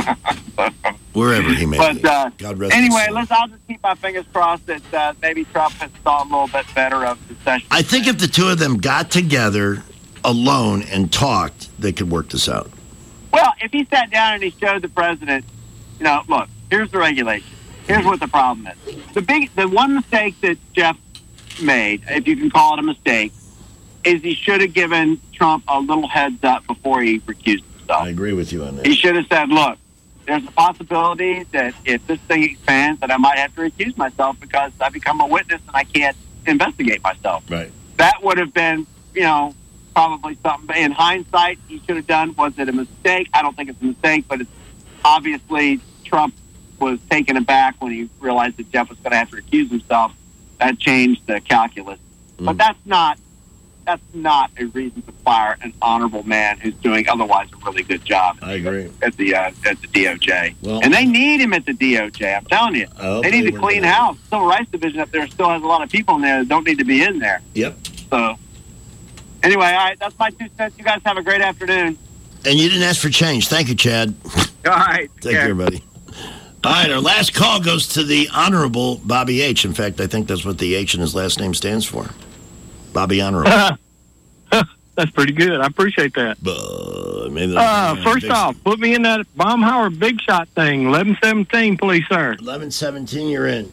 Wherever he may But be. uh, God rest his anyway, soul. let's. I'll just keep my fingers crossed that uh, maybe Trump has thought a little bit better of the session. I think if the two of them got together alone and talked, they could work this out. Well, if he sat down and he showed the president, you know, look, here's the regulation. Here's what the problem is. The big, the one mistake that Jeff made, if you can call it a mistake, is he should have given Trump a little heads up before he recused himself. I agree with you on that. He should have said, look, there's a possibility that if this thing expands, that I might have to recuse myself because I become a witness and I can't investigate myself. Right. That would have been, you know, probably something. In hindsight, he should have done. Was it a mistake? I don't think it's a mistake, but it's obviously Trump was taken aback when he realized that Jeff was going to have to recuse himself. That changed the calculus. Mm. But that's not that's not a reason to fire an honorable man who's doing otherwise a really good job. I agree. At the uh, at the D O J. Well, and they need him at the D O J. I'm telling you, they need to clean house. Civil rights division up there still has a lot of people in there that don't need to be in there. Yep. So anyway, all right, that's my two cents. You guys have a great afternoon. And you didn't ask for change. Thank you, Chad. All right. Take care, buddy. All right, our last call goes to the Honorable Bobby H. In fact, I think that's what the H in his last name stands for. Bobby Honorable. That's pretty good. I appreciate that. Uh, maybe uh, first off, put me in that Baumhauer Big Shot thing. eleven seventeen, please, sir. eleven seventeen, you're in.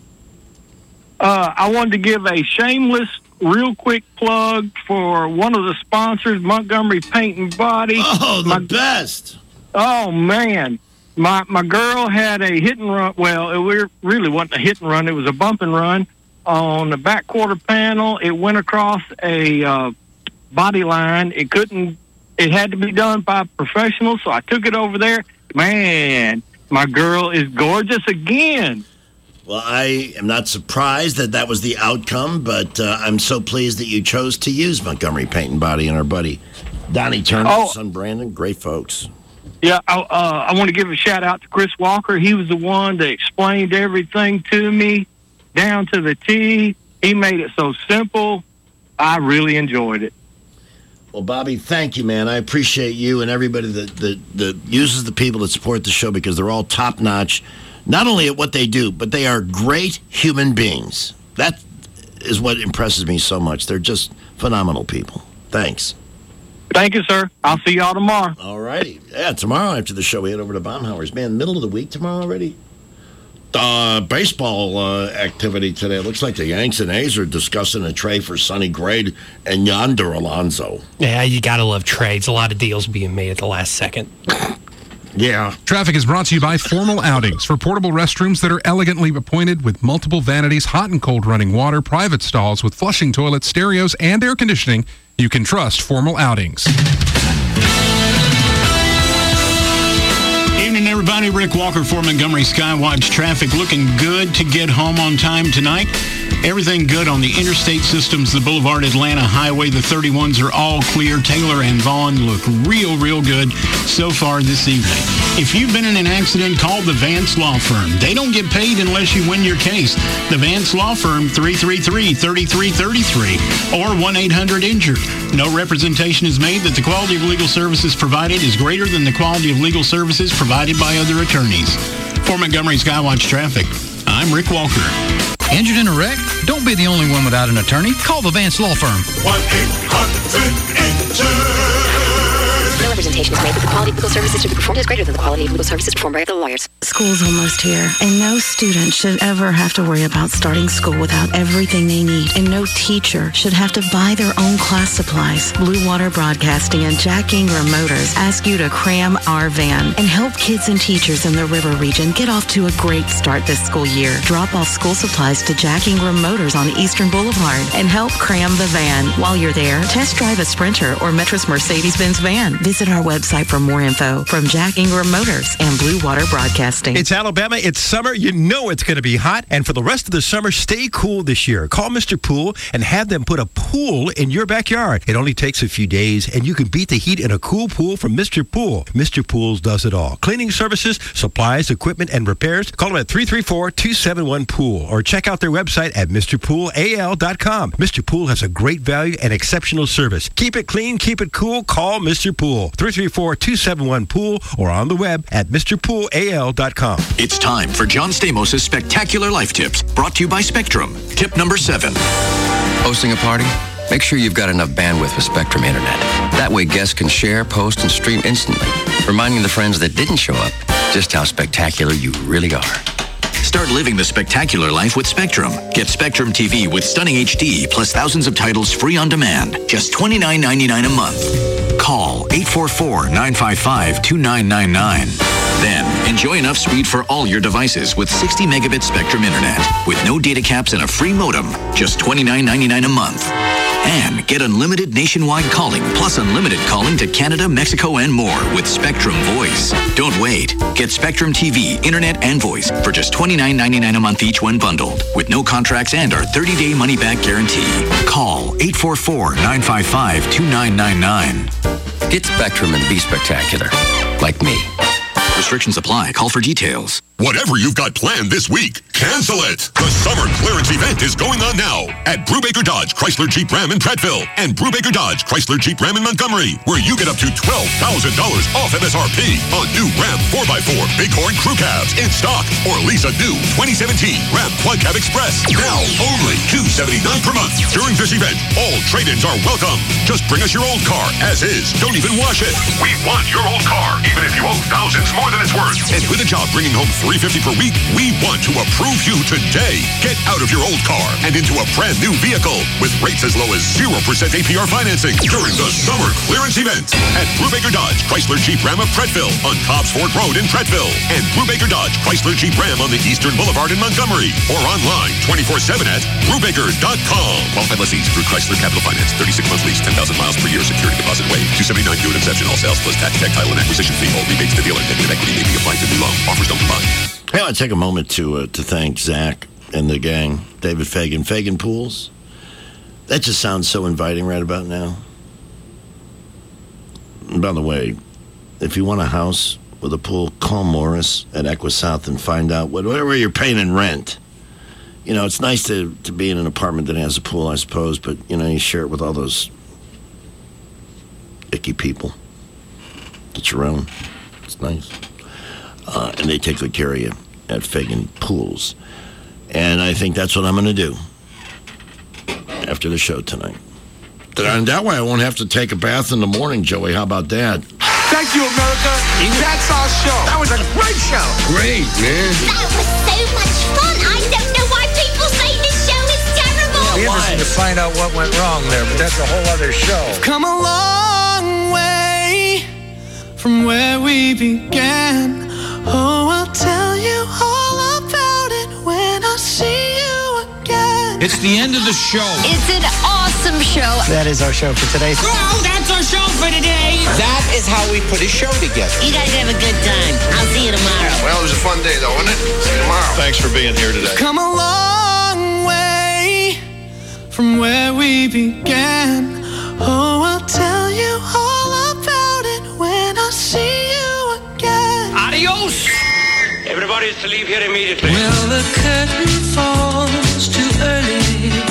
Uh, I wanted to give a shameless, real quick plug for one of the sponsors, Montgomery Paint and Body. Oh, the my, best. Oh, man. My my girl had a hit and run. Well, it really wasn't a hit and run. It was a bump and run on the back quarter panel. It went across a uh, body line. It couldn't. It had to be done by professionals. So I took it over there. Man, my girl is gorgeous again. Well, I am not surprised that that was the outcome, but uh, I'm so pleased that you chose to use Montgomery Paint and Body and our buddy Donnie Turner, Oh. son Brandon. Great folks. Yeah, I, uh, I want to give a shout out to Chris Walker. He was the one that explained everything to me down to the T. He made it so simple. I really enjoyed it. Well, Bobby, thank you, man. I appreciate you and everybody that, that, that uses the people that support the show because they're all top-notch, not only at what they do, but they are great human beings. That is what impresses me so much. They're just phenomenal people. Thanks. Thank you, sir. I'll see y'all tomorrow. All righty. Yeah, tomorrow after the show, we head over to Baumhauer's. Man, middle of the week tomorrow already? Uh, baseball uh, activity today. It looks like the Yanks and A's are discussing a trade for Sonny Gray and Yonder Alonso. Yeah, you got to love trades. A lot of deals being made at the last second. Yeah. Traffic is brought to you by Formal Outings for portable restrooms that are elegantly appointed with multiple vanities, hot and cold running water, private stalls with flushing toilets, stereos, and air conditioning. You can trust Formal Outings. Evening, everybody. Rick Walker for Montgomery Skywatch Traffic. Looking good to get home on time tonight. Everything good on the interstate systems, the Boulevard Atlanta Highway. The thirty-ones are all clear. Taylor and Vaughn look real, real good so far this evening. If you've been in an accident, call the Vance Law Firm. They don't get paid unless you win your case. The Vance Law Firm, three three three, three three three three or one eight hundred injured. No representation is made that the quality of legal services provided is greater than the quality of legal services provided by other attorneys. For Montgomery Skywatch Traffic, I'm Rick Walker. Injured in a wreck? Don't be the only one without an attorney. Call the Vance Law Firm. one eight hundred injured. No representation is made that the quality of legal services to be performed is greater than the quality of legal services performed by other lawyers. School's almost here, and no student should ever have to worry about starting school without everything they need, and no teacher should have to buy their own class supplies. Blue Water Broadcasting and Jack Ingram Motors ask you to cram our van and help kids and teachers in the river region get off to a great start this school year. Drop off school supplies to Jack Ingram Motors on Eastern Boulevard and help cram the van. While you're there, test drive a Sprinter or Metris Mercedes-Benz van. Visit our website for more info from Jack Ingram Motors and Blue Water Broadcasting. It's Alabama. It's summer. You know it's going to be hot. And for the rest of the summer, stay cool this year. Call Mister Pool and have them put a pool in your backyard. It only takes a few days, and you can beat the heat in a cool pool from Mister Pool. Mister Pools does it all. Cleaning services, supplies, equipment, and repairs. Call them at three three four, two seven one, pool or check out their website at Mr Pool A L dot com. Mister Pool has a great value and exceptional service. Keep it clean, keep it cool. Call Mister Pool. three three four, two seven one, pool or on the web at Mr Pool A L dot com. It's time for John Stamos' Spectacular Life Tips, brought to you by Spectrum. Tip number seven. Hosting a party? Make sure you've got enough bandwidth with Spectrum Internet. That way guests can share, post, and stream instantly, reminding the friends that didn't show up just how spectacular you really are. Start living the spectacular life with Spectrum. Get Spectrum T V with stunning H D plus thousands of titles free on demand. Just twenty-nine ninety-nine a month. Call eight four four, nine five five, two nine nine nine. Then, enjoy enough speed for all your devices with sixty megabit Spectrum Internet with no data caps and a free modem. Just twenty-nine ninety-nine a month. And get unlimited nationwide calling plus unlimited calling to Canada, Mexico, and more with Spectrum Voice. Don't wait. Get Spectrum T V, Internet, and Voice for just twenty-nine ninety-nine a month each when bundled with no contracts and our thirty-day money-back guarantee. Call eight four four, nine five five, two nine nine nine. Get Spectrum and be spectacular. Like me. Restrictions apply. Call for details. Whatever you've got planned this week, cancel it. The summer clearance event is going on now at Brubaker Dodge, Chrysler Jeep Ram in Prattville and Brubaker Dodge, Chrysler Jeep Ram in Montgomery, where you get up to twelve thousand dollars off M S R P on new Ram four by four Bighorn Crew Cabs in stock, or lease a new twenty seventeen Ram Plug Cab Express. Now only two hundred seventy-nine dollars per month. During this event, all trade-ins are welcome. Just bring us your old car as is. Don't even wash it. We want your old car, even if you owe thousands more than it's worth. And with a job bringing home three hundred fifty dollars per week, we want to approve you today. Get out of your old car and into a brand new vehicle with rates as low as zero percent A P R financing during the summer clearance event at Brubaker Dodge, Chrysler Jeep Ram of Prattville on Cobbs Ford Road in Prattville, and Brubaker Dodge, Chrysler Jeep Ram on the Eastern Boulevard in Montgomery, or online twenty-four seven at brubaker dot com. Qualified lessees through Chrysler Capital Finance. thirty-six months lease, ten thousand miles per year. Security deposit waived. two seventy-nine due at inception. All sales plus tax, tag, title, and acquisition fee. All rebates to dealer. Negative equity may be applied to new loan. Offers don't combine. Hey, I want to take a moment to uh, to thank Zach and the gang, David Fagan, Fagan Pools. That just sounds so inviting right about now. And by the way, if you want a house with a pool, call Morris at Equa South and find out what, whatever you're paying in rent. You know, it's nice to, to be in an apartment that has a pool, I suppose, but, you know, you share it with all those icky people. It's your own. It's nice. Uh, and they take good care of you at Fagan Pools. And I think that's what I'm going to do after the show tonight. And that way I won't have to take a bath in the morning, Joey. How about that? Thank you, America. That's our show. That was a great show. Great, man. That was so much fun. I don't know why people say this show is terrible. It'll be interesting to find out what went wrong there, but that's a whole other show. Come a long way from where we began. Oh, I'll tell you all about it when I see you again. It's the end of the show. It's an awesome show. That is our show for today. Well, that's our show for today. That is how we put a show together. You guys have a good time. I'll see you tomorrow. Well, it was a fun day, though, wasn't it? See you tomorrow. Thanks for being here today. Come a long way from where we began. Oh, I'll tell you all about it when I see you again. Adios! Everybody is to leave here immediately. Well, the curtain falls too early.